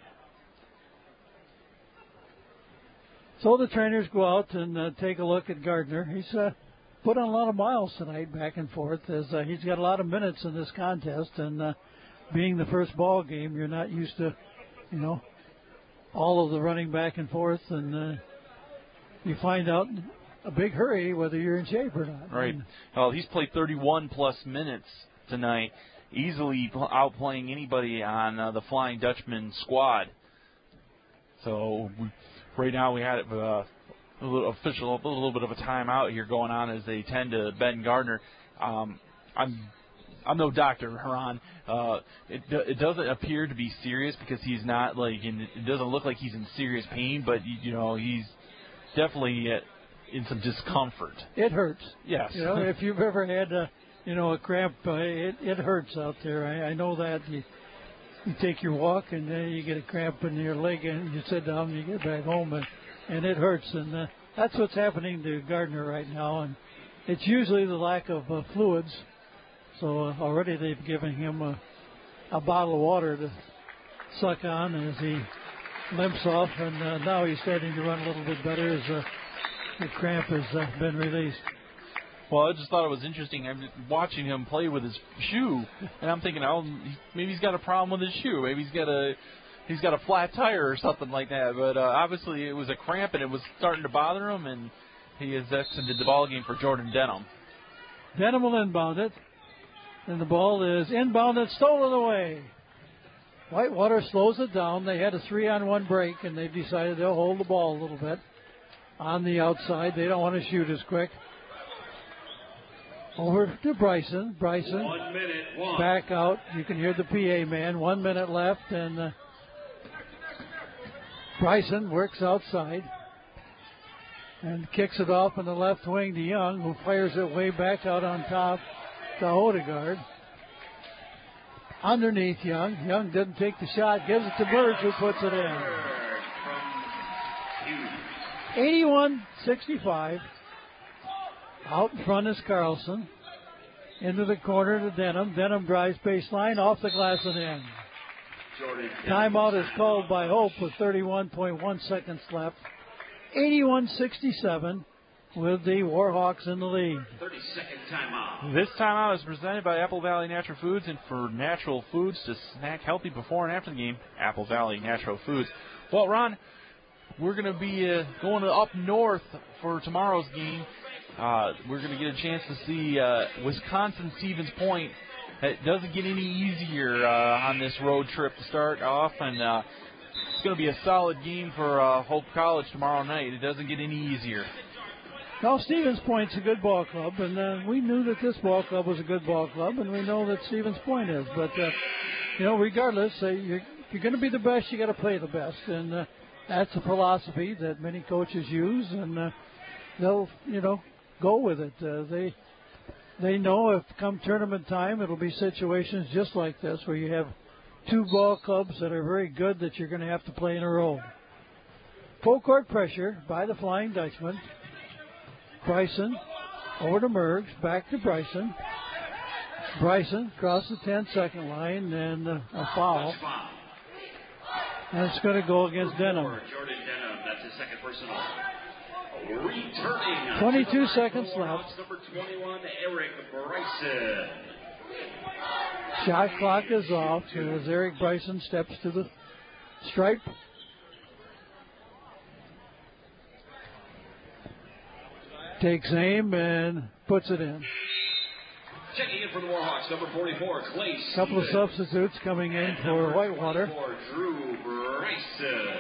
So the trainers go out and uh, take a look at Gardner. He's uh, put on a lot of miles tonight, back and forth, as uh, he's got a lot of minutes in this contest. And uh, being the first ball game, you're not used to, you know, all of the running back and forth, and uh, you find out in a big hurry whether you're in shape or not. Right. Well, he's played thirty-one plus minutes tonight, easily outplaying anybody on uh, the Flying Dutchman squad. So we, right now we had uh, a little official, a little bit of a timeout here going on as they tend to Ben Gardner. Um, I'm. I'm no doctor, Haran. Uh, it, it doesn't appear to be serious because he's not like in. It doesn't look like he's in serious pain, but you know he's definitely in some discomfort. It hurts. Yes. You know, if you've ever had a, you know, a cramp, uh, it it hurts out there. I, I know that. You, you take your walk and then you get a cramp in your leg and you sit down and you get back home and and it hurts, and uh, that's what's happening to Gardner right now, and it's usually the lack of uh, fluids. So uh, already they've given him a, a bottle of water to suck on as he limps off, and uh, now he's starting to run a little bit better as uh, the cramp has uh, been released. Well, I just thought it was interesting. I'm watching him play with his shoe, and I'm thinking, oh, maybe he's got a problem with his shoe. Maybe he's got a he's got a flat tire or something like that. But uh, obviously it was a cramp, and it was starting to bother him, and he has exited the ball game for Jordan Denham. Denham will inbound it. And the ball is inbounded, stolen away. Whitewater slows it down. They had a three-on-one break, and they've decided they'll hold the ball a little bit on the outside. They don't want to shoot as quick. Over to Bryson. Bryson One minute, one. Back out. You can hear the P A man. One minute left, and uh, Bryson works outside and kicks it off in the left wing to Young, who fires it way back out on top to Odegaard. Underneath Young. Young didn't take the shot. Gives it to Birch, who puts it in. eighty-one sixty-five. Out in front is Carlson. Into the corner to Denham. Denham drives baseline off the glass and in. Timeout is called by Hope with thirty-one point one seconds left. eighty-one sixty-seven. With the Warhawks in the lead. thirty-second timeout. This timeout is presented by Apple Valley Natural Foods, and for natural foods to snack healthy before and after the game, Apple Valley Natural Foods. Well, Ron, we're going to be uh, going up north for tomorrow's game. Uh, we're going to get a chance to see uh, Wisconsin Stevens Point. It doesn't get any easier uh, on this road trip to start off, and uh, it's going to be a solid game for uh, Hope College tomorrow night. It doesn't get any easier. Well, Stevens Point's a good ball club, and uh, we knew that this ball club was a good ball club, and we know that Stevens Point is. But, uh, you know, regardless, uh, you're, you're going to be the best, you got to play the best. And uh, that's a philosophy that many coaches use, and uh, they'll, you know, go with it. Uh, they they know if come tournament time, it'll be situations just like this where you have two ball clubs that are very good that you're going to have to play in a row. Full court pressure by the Flying Dutchman. Bryson over to Mergs, back to Bryson. Bryson across the ten-second line, and uh, a foul. And it's going to go against Denham. Jordan Denham, that's his second personal. Returning. twenty-two seconds left. Number twenty-one, Eric Bryson. Shot clock is off as Eric Bryson steps to the stripe. Takes aim and puts it in. Checking in for the Warhawks, number forty-four, Clay Stevens. Couple of substitutes coming in for Whitewater. For Drew Bryson.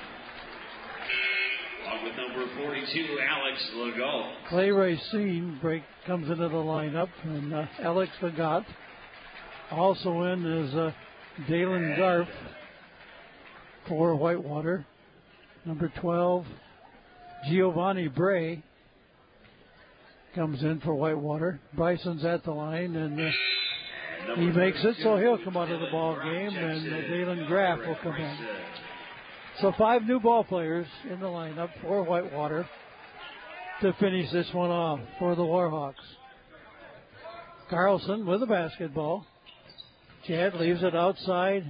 Along with number forty-two, Alex Legault. Clay Racine break comes into the lineup, and uh, Alex Legault. Also in is uh, Dalen Garf for Whitewater. Number twelve, Giovanni Bray comes in for Whitewater. Bryson's at the line, and uh, he makes it, so he'll come out of the ball game, and uh, Dalen Graff will come in. So five new ball players in the lineup for Whitewater. to finish this one off for the Warhawks. Carlson with the basketball. Chad leaves it outside.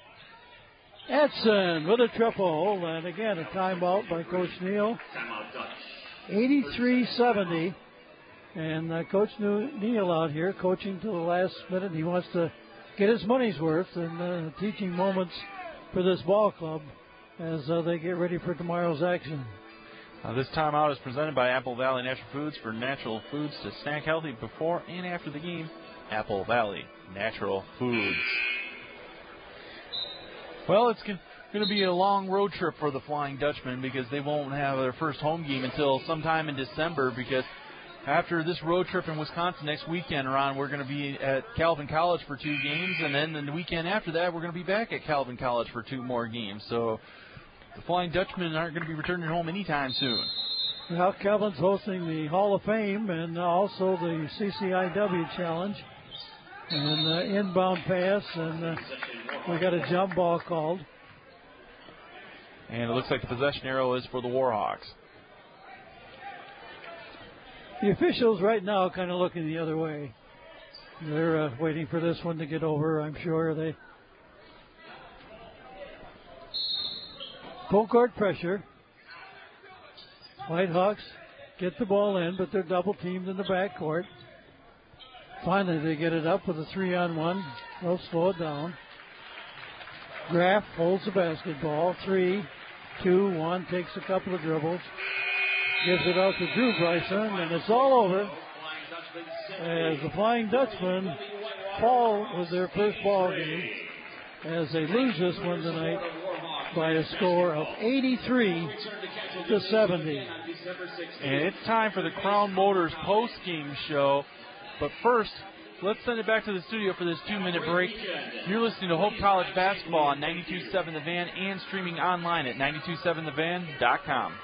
Edson with a triple. And again, a timeout by Coach Neal. eighty-three seventy. And uh, Coach Neal out here coaching to the last minute. He wants to get his money's worth and uh, teaching moments for this ball club as uh, they get ready for tomorrow's action. Uh, this timeout is presented by Apple Valley Natural Foods for natural foods to snack healthy before and after the game. Apple Valley Natural Foods. Well, it's going to be a long road trip for the Flying Dutchmen because they won't have their first home game until sometime in December, because after this road trip in Wisconsin next weekend, Ron, we're going to be at Calvin College for two games, and then the weekend after that, we're going to be back at Calvin College for two more games. So the Flying Dutchmen aren't going to be returning home anytime soon. Well, Calvin's hosting the Hall of Fame and also the C C I W Challenge. And uh, inbound pass, and uh, we got a jump ball called. And it looks like the possession arrow is for the Warhawks. The officials right now kind of looking the other way. They're uh, waiting for this one to get over, I'm sure. They full court pressure. Whitehawks get the ball in, but they're double teamed in the backcourt. Finally, they get it up with a three on one. They'll slow it down. Graff holds the basketball. Three, two, one, takes a couple of dribbles. Gives it out to Drew Bryson, and it's all over as the Flying Dutchmen fall with their first ball game as they lose this one tonight by a score of eighty-three to seventy. And it's time for the Crown Motors post-game show. But first, let's send it back to the studio for this two-minute break. You're listening to Hope College basketball on ninety-two point seven The Van and streaming online at ninety-two seven the van dot com.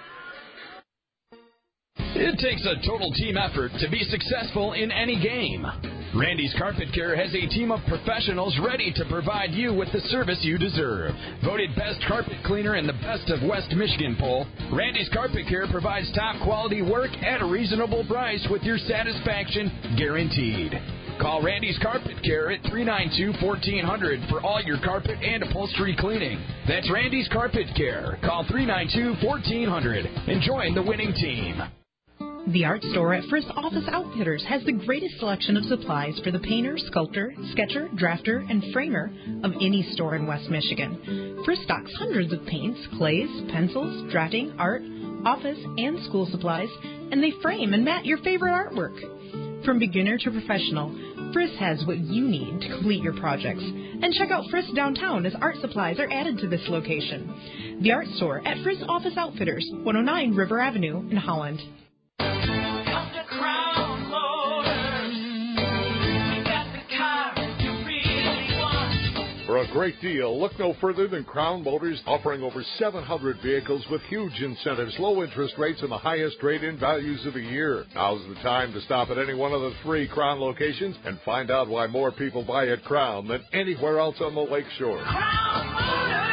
It takes a total team effort to be successful in any game. Randy's Carpet Care has a team of professionals ready to provide you with the service you deserve. Voted best carpet cleaner in the Best of West Michigan poll, Randy's Carpet Care provides top quality work at a reasonable price with your satisfaction guaranteed. Call Randy's Carpet Care at three nine two, one four zero zero for all your carpet and upholstery cleaning. That's Randy's Carpet Care. Call three nine two, one four zero zero and join the winning team. The art store at Frist Office Outfitters has the greatest selection of supplies for the painter, sculptor, sketcher, drafter, and framer of any store in West Michigan. Frist stocks hundreds of paints, clays, pencils, drafting, art, office, and school supplies, and they frame and mat your favorite artwork. From beginner to professional, Frist has what you need to complete your projects. And check out Frist downtown as art supplies are added to this location. The art store at Frist Office Outfitters, one oh nine River Avenue in Holland. For a great deal, look no further than Crown Motors, offering over seven hundred vehicles with huge incentives, low interest rates, and the highest trade-in values of the year. Now's the time to stop at any one of the three Crown locations and find out why more people buy at Crown than anywhere else on the lakeshore. Crown Motors!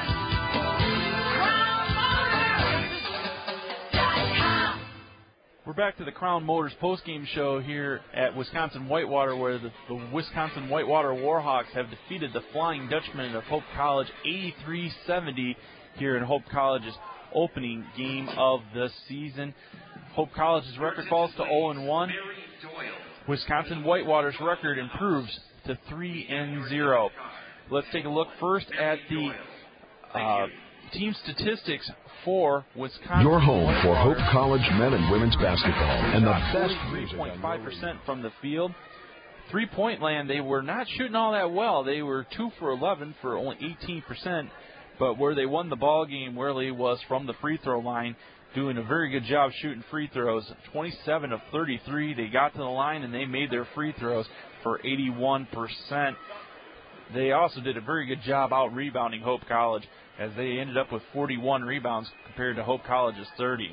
We're back to the Crown Motors postgame show here at Wisconsin Whitewater, where the, the Wisconsin Whitewater Warhawks have defeated the Flying Dutchmen of Hope College eighty-three seventy here in Hope College's opening game of the season. Hope College's record falls to oh and one. Wisconsin Whitewater's record improves to three and zero. Let's take a look first at the uh, team statistics for Wisconsin. Your home for Hope College men and women's basketball and the best three point five percent from the field. Three-point land, they were not shooting all that well. They were two for eleven for only eighteen percent, but where they won the ball game really was from the free throw line, doing a very good job shooting free throws. twenty-seven of thirty-three, they got to the line and they made their free throws for eighty-one percent. They also did a very good job out-rebounding Hope College, as they ended up with forty-one rebounds compared to Hope College's thirty.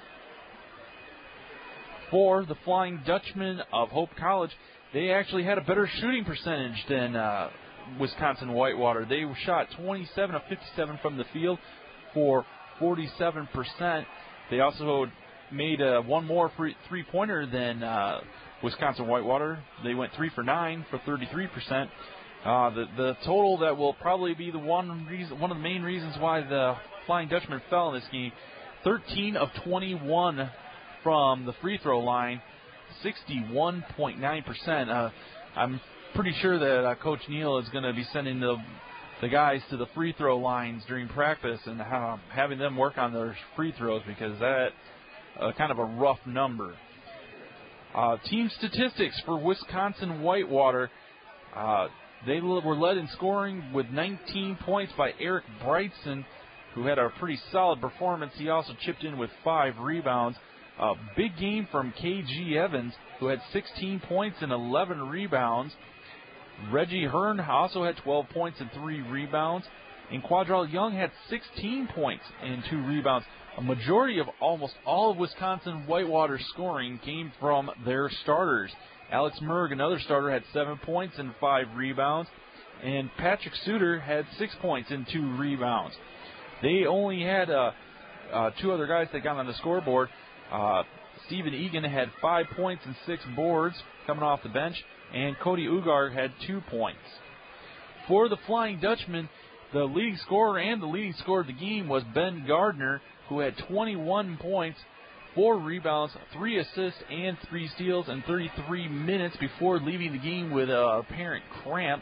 For the Flying Dutchmen of Hope College, they actually had a better shooting percentage than uh, Wisconsin Whitewater. They shot twenty-seven of fifty-seven from the field for forty-seven percent. They also made uh, one more free, three-pointer than uh, Wisconsin Whitewater. They went three for nine for thirty-three percent. Uh, the the total that will probably be the one reason, one of the main reasons why the Flying Dutchman fell in this game, thirteen of twenty-one from the free throw line, sixty-one point nine percent. Uh, I'm pretty sure that uh, Coach Neal is going to be sending the the guys to the free throw lines during practice and uh, having them work on their free throws, because that uh, kind of a rough number. Uh, team statistics for Wisconsin Whitewater. Uh, they were led in scoring with nineteen points by Eric Brightson, who had a pretty solid performance. He also chipped in with five rebounds. A uh, big game from K G Evans, who had sixteen points and eleven rebounds. Reggie Hearn also had twelve points and three rebounds. And Quadrell Young had sixteen points and two rebounds. A majority of almost all of Wisconsin Whitewater's scoring came from their starters. Alex Merg, another starter, had seven points and five rebounds. And Patrick Suter had six points and two rebounds. They only had uh, uh, two other guys that got on the scoreboard. Uh, Stephen Egan had five points and six boards coming off the bench, and Cody Ugar had two points. For the Flying Dutchman, the leading scorer and the leading scorer of the game was Ben Gardner, who had twenty-one points, four rebounds, three assists, and three steals in thirty-three minutes before leaving the game with an apparent cramp.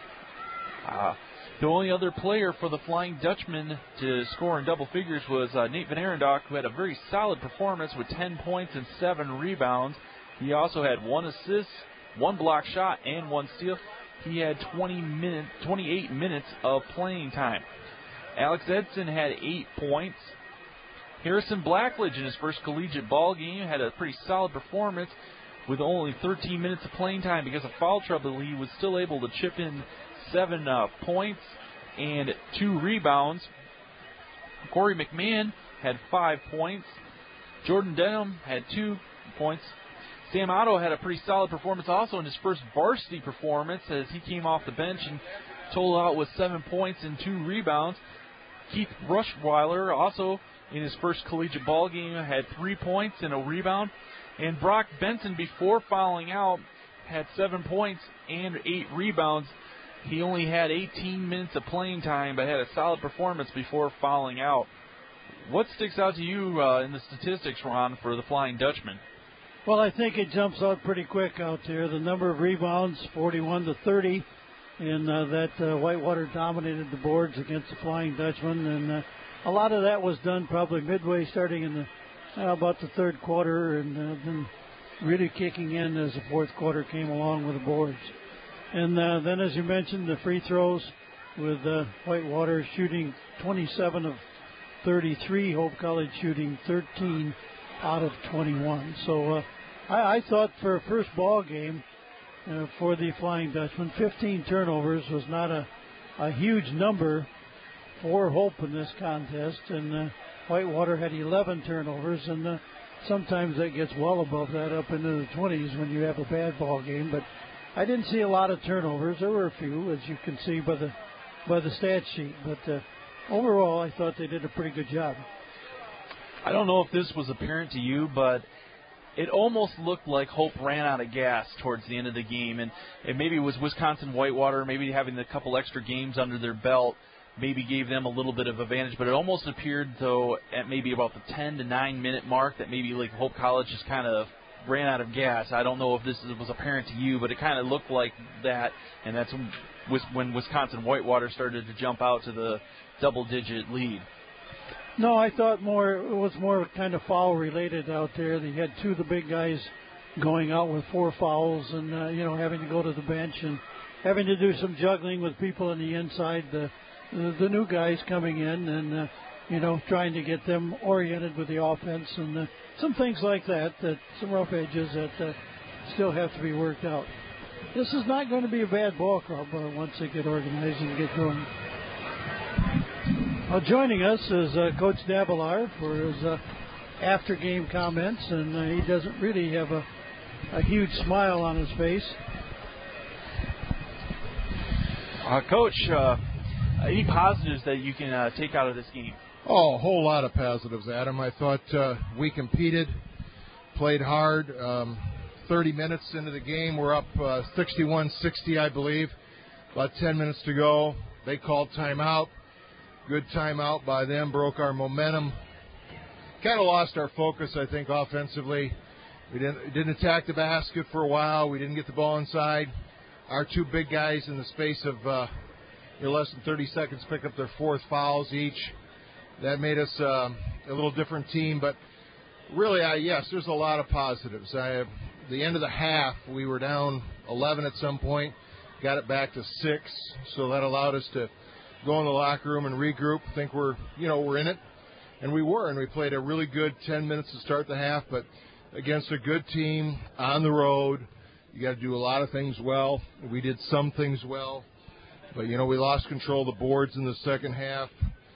Uh, the only other player for the Flying Dutchman to score in double figures was uh, Nate Van Arendonk, who had a very solid performance with ten points and seven rebounds. He also had one assist, one block shot, and one steal. He had twenty minutes, twenty-eight minutes of playing time. Alex Edson had eight points. Harrison Blackledge in his first collegiate ball game had a pretty solid performance with only thirteen minutes of playing time. Because of foul trouble, he was still able to chip in seven uh, points and two rebounds. Corey McMahon had five points. Jordan Denham had two points. Sam Otto had a pretty solid performance also in his first varsity performance, as he came off the bench and totaled out with seven points and two rebounds. Keith Rushweiler also in his first collegiate ball game had three points and a rebound. And Brock Benson, before fouling out, had seven points and eight rebounds. He only had eighteen minutes of playing time, but had a solid performance before fouling out. What sticks out to you uh, in the statistics, Ron, for the Flying Dutchman? Well, I think it jumps out pretty quick out there. The number of rebounds, forty-one to thirty, and uh, that uh, Whitewater dominated the boards against the Flying Dutchman. And uh, a lot of that was done probably midway, starting in the uh, about the third quarter, and uh, then really kicking in as the fourth quarter came along with the boards. And uh, then, as you mentioned, the free throws with uh, Whitewater shooting twenty-seven of thirty-three, Hope College shooting thirteen out of twenty-one. So uh, I, I thought for a first ball game uh, for the Flying Dutchman, fifteen turnovers was not a, a huge number for Hope in this contest. And uh, Whitewater had eleven turnovers, and uh, sometimes that gets well above that, up into the twenties when you have a bad ball game. But I didn't see a lot of turnovers. There were a few, as you can see by the by the stat sheet. But uh, overall, I thought they did a pretty good job. I don't know if this was apparent to you, but it almost looked like Hope ran out of gas towards the end of the game. And, and maybe it was Wisconsin Whitewater, maybe having a couple extra games under their belt maybe gave them a little bit of advantage. But it almost appeared, though, at maybe about the ten to nine minute mark that maybe like Hope College just kind of ran out of gas. I don't know if this was apparent to you, but it kind of looked like that. And that's when Wisconsin Whitewater started to jump out to the double-digit lead. No, I thought more it was more kind of foul related out there. They had two of the big guys going out with four fouls, and uh, you know, having to go to the bench and having to do some juggling with people on the inside, the the, the new guys coming in, and uh, you know, trying to get them oriented with the offense, and uh, some things like that. That some rough edges that uh, still have to be worked out. This is not going to be a bad ball club uh, once they get organized and get going. Well, joining us is uh, Coach Dabelar for his uh, after-game comments, and uh, he doesn't really have a, a huge smile on his face. Uh, Coach, uh, any positives that you can uh, take out of this game? Oh, a whole lot of positives, Adam. I thought uh, we competed, played hard. Um, thirty minutes into the game, we're up uh, sixty-one sixty, I believe. About ten minutes to go. They called timeout. Good timeout by them, broke our momentum. Kind of lost our focus, I think, offensively. We didn't, didn't attack the basket for a while. We didn't get the ball inside. Our two big guys in the space of uh, you know, less than thirty seconds pick up their fourth fouls each. That made us uh, a little different team. But really, I, yes, there's a lot of positives. I, the end of the half, we were down eleven at some point, got it back to six. So that allowed us to go in the locker room and regroup, think we're, you know, we're in it. And we were, and we played a really good ten minutes to start the half. But against a good team on the road, you got to do a lot of things well. We did some things well, but, you know, we lost control of the boards in the second half.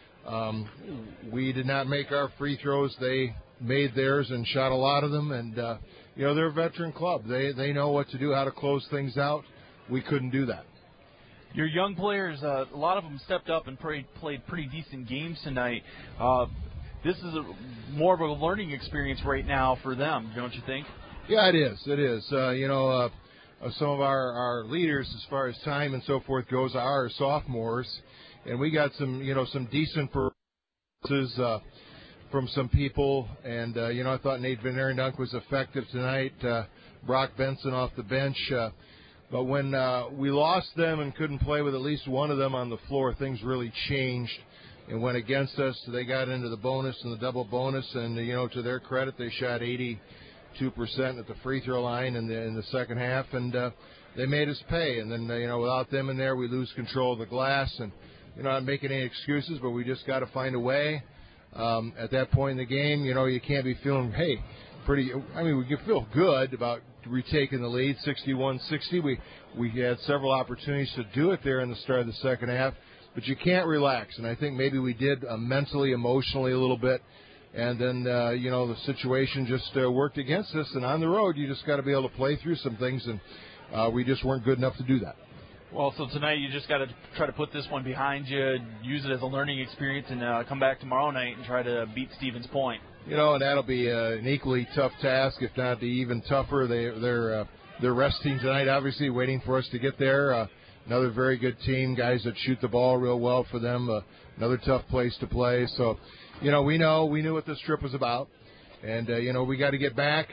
Um, we did not make our free throws. They made theirs and shot a lot of them. And, uh, you know, they're a veteran club. They they know what to do, how to close things out. We couldn't do that. Your young players, uh, a lot of them stepped up and played, played pretty decent games tonight. Uh, this is a, more of a learning experience right now for them, don't you think? Yeah, it is. It is. Uh, you know, uh, uh, some of our, our leaders, as far as time and so forth goes, are our sophomores, and we got some, you know, some decent performances uh, from some people. And uh, you know, I thought Nate Van Arendunk was effective tonight. Uh, Brock Benson off the bench. Uh, but when uh, we lost them and couldn't play with at least one of them on the floor, things really changed and went against us. They got into the bonus and the double bonus, and you know, to their credit, they shot eighty-two percent at the free throw line in the in the second half, and uh, they made us pay. And then uh, you know, without them in there, we lose control of the glass. And you know, I'm not making any excuses, but we just got to find a way. Um, at that point in the game, you know, you can't be feeling hey, pretty. I mean, we can feel good about retaking the lead, sixty-one sixty. We we had several opportunities to do it there in the start of the second half, but you can't relax. And I think maybe we did uh, mentally, emotionally a little bit. And then, uh, you know, the situation just uh, worked against us. And on the road, you just got to be able to play through some things, and uh, we just weren't good enough to do that. Well, so tonight you just got to try to put this one behind you, use it as a learning experience, and uh, come back tomorrow night and try to beat Stevens Point. You know, and that'll be uh, an equally tough task, if not the even tougher. They, they're uh, they're resting tonight, obviously, waiting for us to get there. Uh, another very good team, guys that shoot the ball real well for them. Uh, another tough place to play. So, you know, we know we knew what this trip was about, and uh, you know, we got to get back,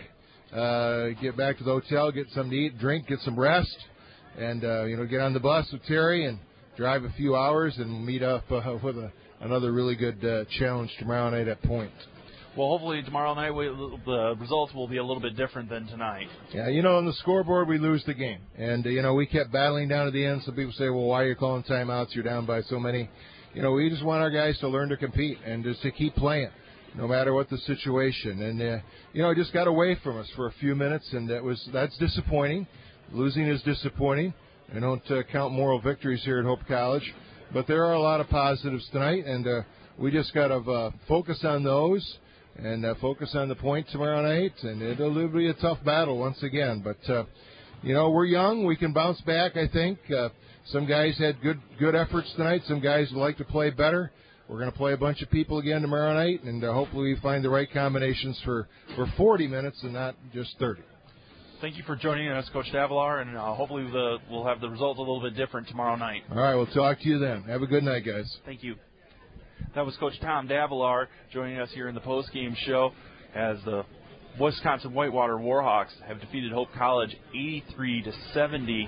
uh, get back to the hotel, get something to eat, drink, get some rest, and uh, you know, get on the bus with Terry and drive a few hours and meet up uh, with a, another really good uh, challenge tomorrow night at Point. Well, hopefully tomorrow night we, the results will be a little bit different than tonight. Yeah, you know, on the scoreboard we lose the game, and uh, you know, we kept battling down to the end. Some people say, well, why are you calling timeouts? You're down by so many. You know, we just want our guys to learn to compete and just to keep playing, no matter what the situation. And uh, you know, it just got away from us for a few minutes, and that was that's disappointing. Losing is disappointing. I don't uh, count moral victories here at Hope College, but there are a lot of positives tonight, and uh, we just got to uh, focus on those and uh, focus on the Point tomorrow night. And it'll be a tough battle once again, but uh, you know, we're young. We can bounce back, I think. Uh, Some guys had good good efforts tonight. Some guys would like to play better. We're going to play a bunch of people again tomorrow night, and uh, hopefully we find the right combinations for, for forty minutes and not just thirty. Thank you for joining us, Coach Davalar, and uh, hopefully the, we'll have the results a little bit different tomorrow night. All right, we'll talk to you then. Have a good night, guys. Thank you. That was Coach Tom Davalar joining us here in the postgame show as the Wisconsin Whitewater Warhawks have defeated Hope College eighty-three to seventy.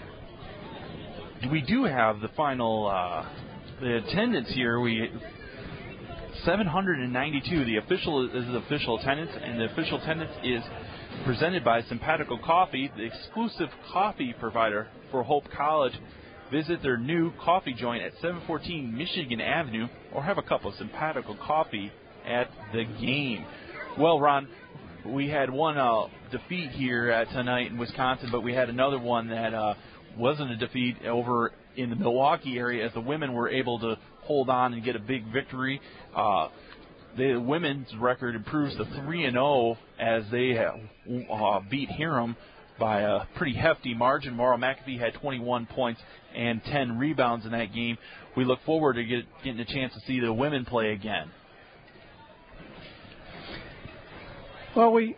We do have the final uh, the attendance here. We seven hundred ninety-two. The official is the official attendance, and the official attendance is presented by Simpatico Coffee, the exclusive coffee provider for Hope College. Visit their new coffee joint at seven fourteen Michigan Avenue, or have a cup of Simpatico Coffee at the game. Well, Ron, we had one uh, defeat here at tonight in Wisconsin, but we had another one that uh, wasn't a defeat over in the Milwaukee area, as the women were able to hold on and get a big victory. Uh, the women's record improves to three and oh as they uh, beat Hiram by a pretty hefty margin. Maura McAfee had twenty-one points and ten rebounds in that game. We look forward to get, getting a chance to see the women play again. Well, we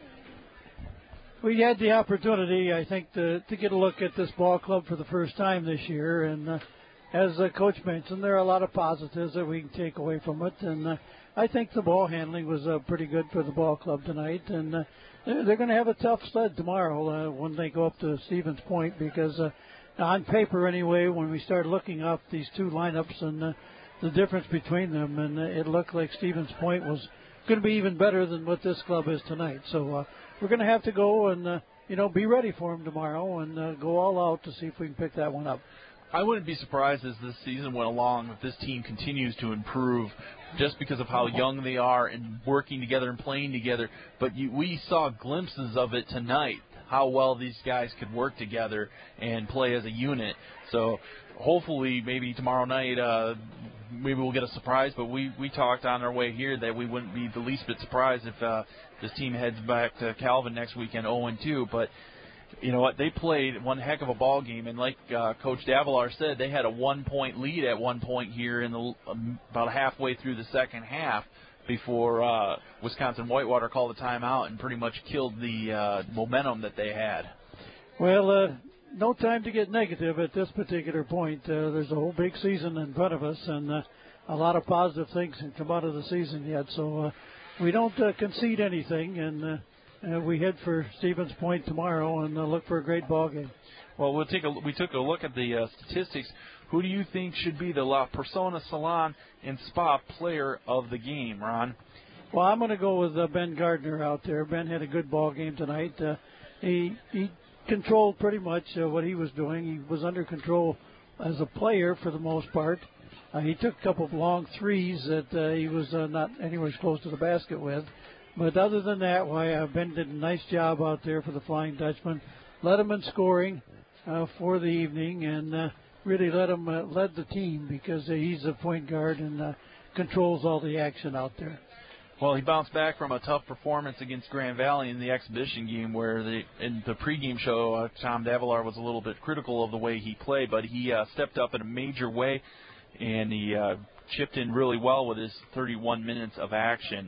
we had the opportunity, I think, to, to get a look at this ball club for the first time this year. And uh, as uh, Coach mentioned, there are a lot of positives that we can take away from it. And uh, I think the ball handling was uh, pretty good for the ball club tonight. And uh, they're going to have a tough sled tomorrow uh, when they go up to Stevens Point because uh, on paper anyway, when we start looking up these two lineups and uh, the difference between them, and uh, it looked like Stevens Point was going to be even better than what this club is tonight. So uh, we're going to have to go and, uh, you know, be ready for them tomorrow and uh, go all out to see if we can pick that one up. I wouldn't be surprised as this season went along if this team continues to improve just because of how young they are and working together and playing together. But you, we saw glimpses of it tonight, how well these guys could work together and play as a unit. So hopefully maybe tomorrow night uh, maybe we'll get a surprise. But we, we talked on our way here that we wouldn't be the least bit surprised if uh, this team heads back to Calvin next weekend oh and two. But you know what? They played one heck of a ball game, and like uh, Coach Davalar said, they had a one-point lead at one point here in the um, about halfway through the second half before uh, Wisconsin Whitewater called a timeout and pretty much killed the uh, momentum that they had. Well, uh, no time to get negative at this particular point. Uh, there's a whole big season in front of us, and uh, a lot of positive things can come out of the season yet. So uh, we don't uh, concede anything, and uh, Uh, we head for Stevens Point tomorrow and uh, look for a great ball game. Well, we'll take a we took a look at the uh, statistics. Who do you think should be the La Persona Salon and Spa player of the game, Ron? Well, I'm going to go with uh, Ben Gardner out there. Ben had a good ball game tonight. Uh, he he controlled pretty much uh, what he was doing. He was under control as a player for the most part. Uh, he took a couple of long threes that uh, he was uh, not anywhere close to the basket with. But other than that, why uh, Ben did a nice job out there for the Flying Dutchman. Led him in scoring uh, for the evening and uh, really led him uh, led the team because uh, he's a point guard and uh, controls all the action out there. Well, he bounced back from a tough performance against Grand Valley in the exhibition game where the, in the pregame show, uh, Tom Davalar was a little bit critical of the way he played, but he uh, stepped up in a major way, and he uh, chipped in really well with his thirty-one minutes of action.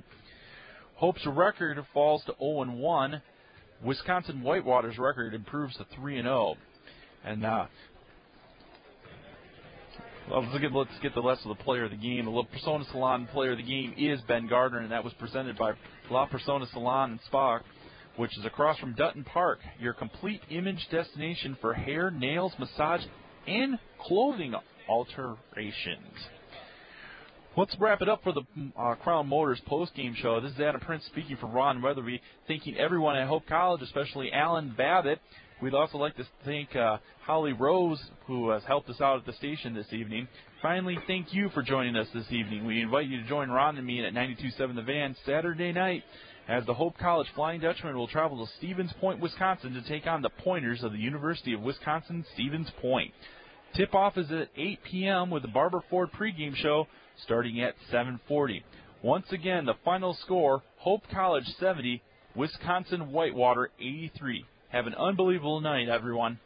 Hope's record falls to oh and one. Wisconsin Whitewater's record improves to three and oh. And uh, well, let's get let's get the rest of the player of the game. The La Persona Salon player of the game is Ben Gardner, and that was presented by La Persona Salon and Spa, which is across from Dutton Park, your complete image destination for hair, nails, massage, and clothing alterations. Let's wrap it up for the uh, Crown Motors post-game show. This is Adam Prince speaking for Ron Weatherby, thanking everyone at Hope College, especially Alan Babbitt. We'd also like to thank uh, Holly Rose, who has helped us out at the station this evening. Finally, thank you for joining us this evening. We invite you to join Ron and me at ninety-two point seven The Van Saturday night as the Hope College Flying Dutchman will travel to Stevens Point, Wisconsin to take on the Pointers of the University of Wisconsin-Stevens Point. Tip-off is at eight p.m. with the Barbara Ford pregame show starting at seven forty. Once again, the final score, Hope College seventy, Wisconsin Whitewater eighty-three. Have an unbelievable night, everyone.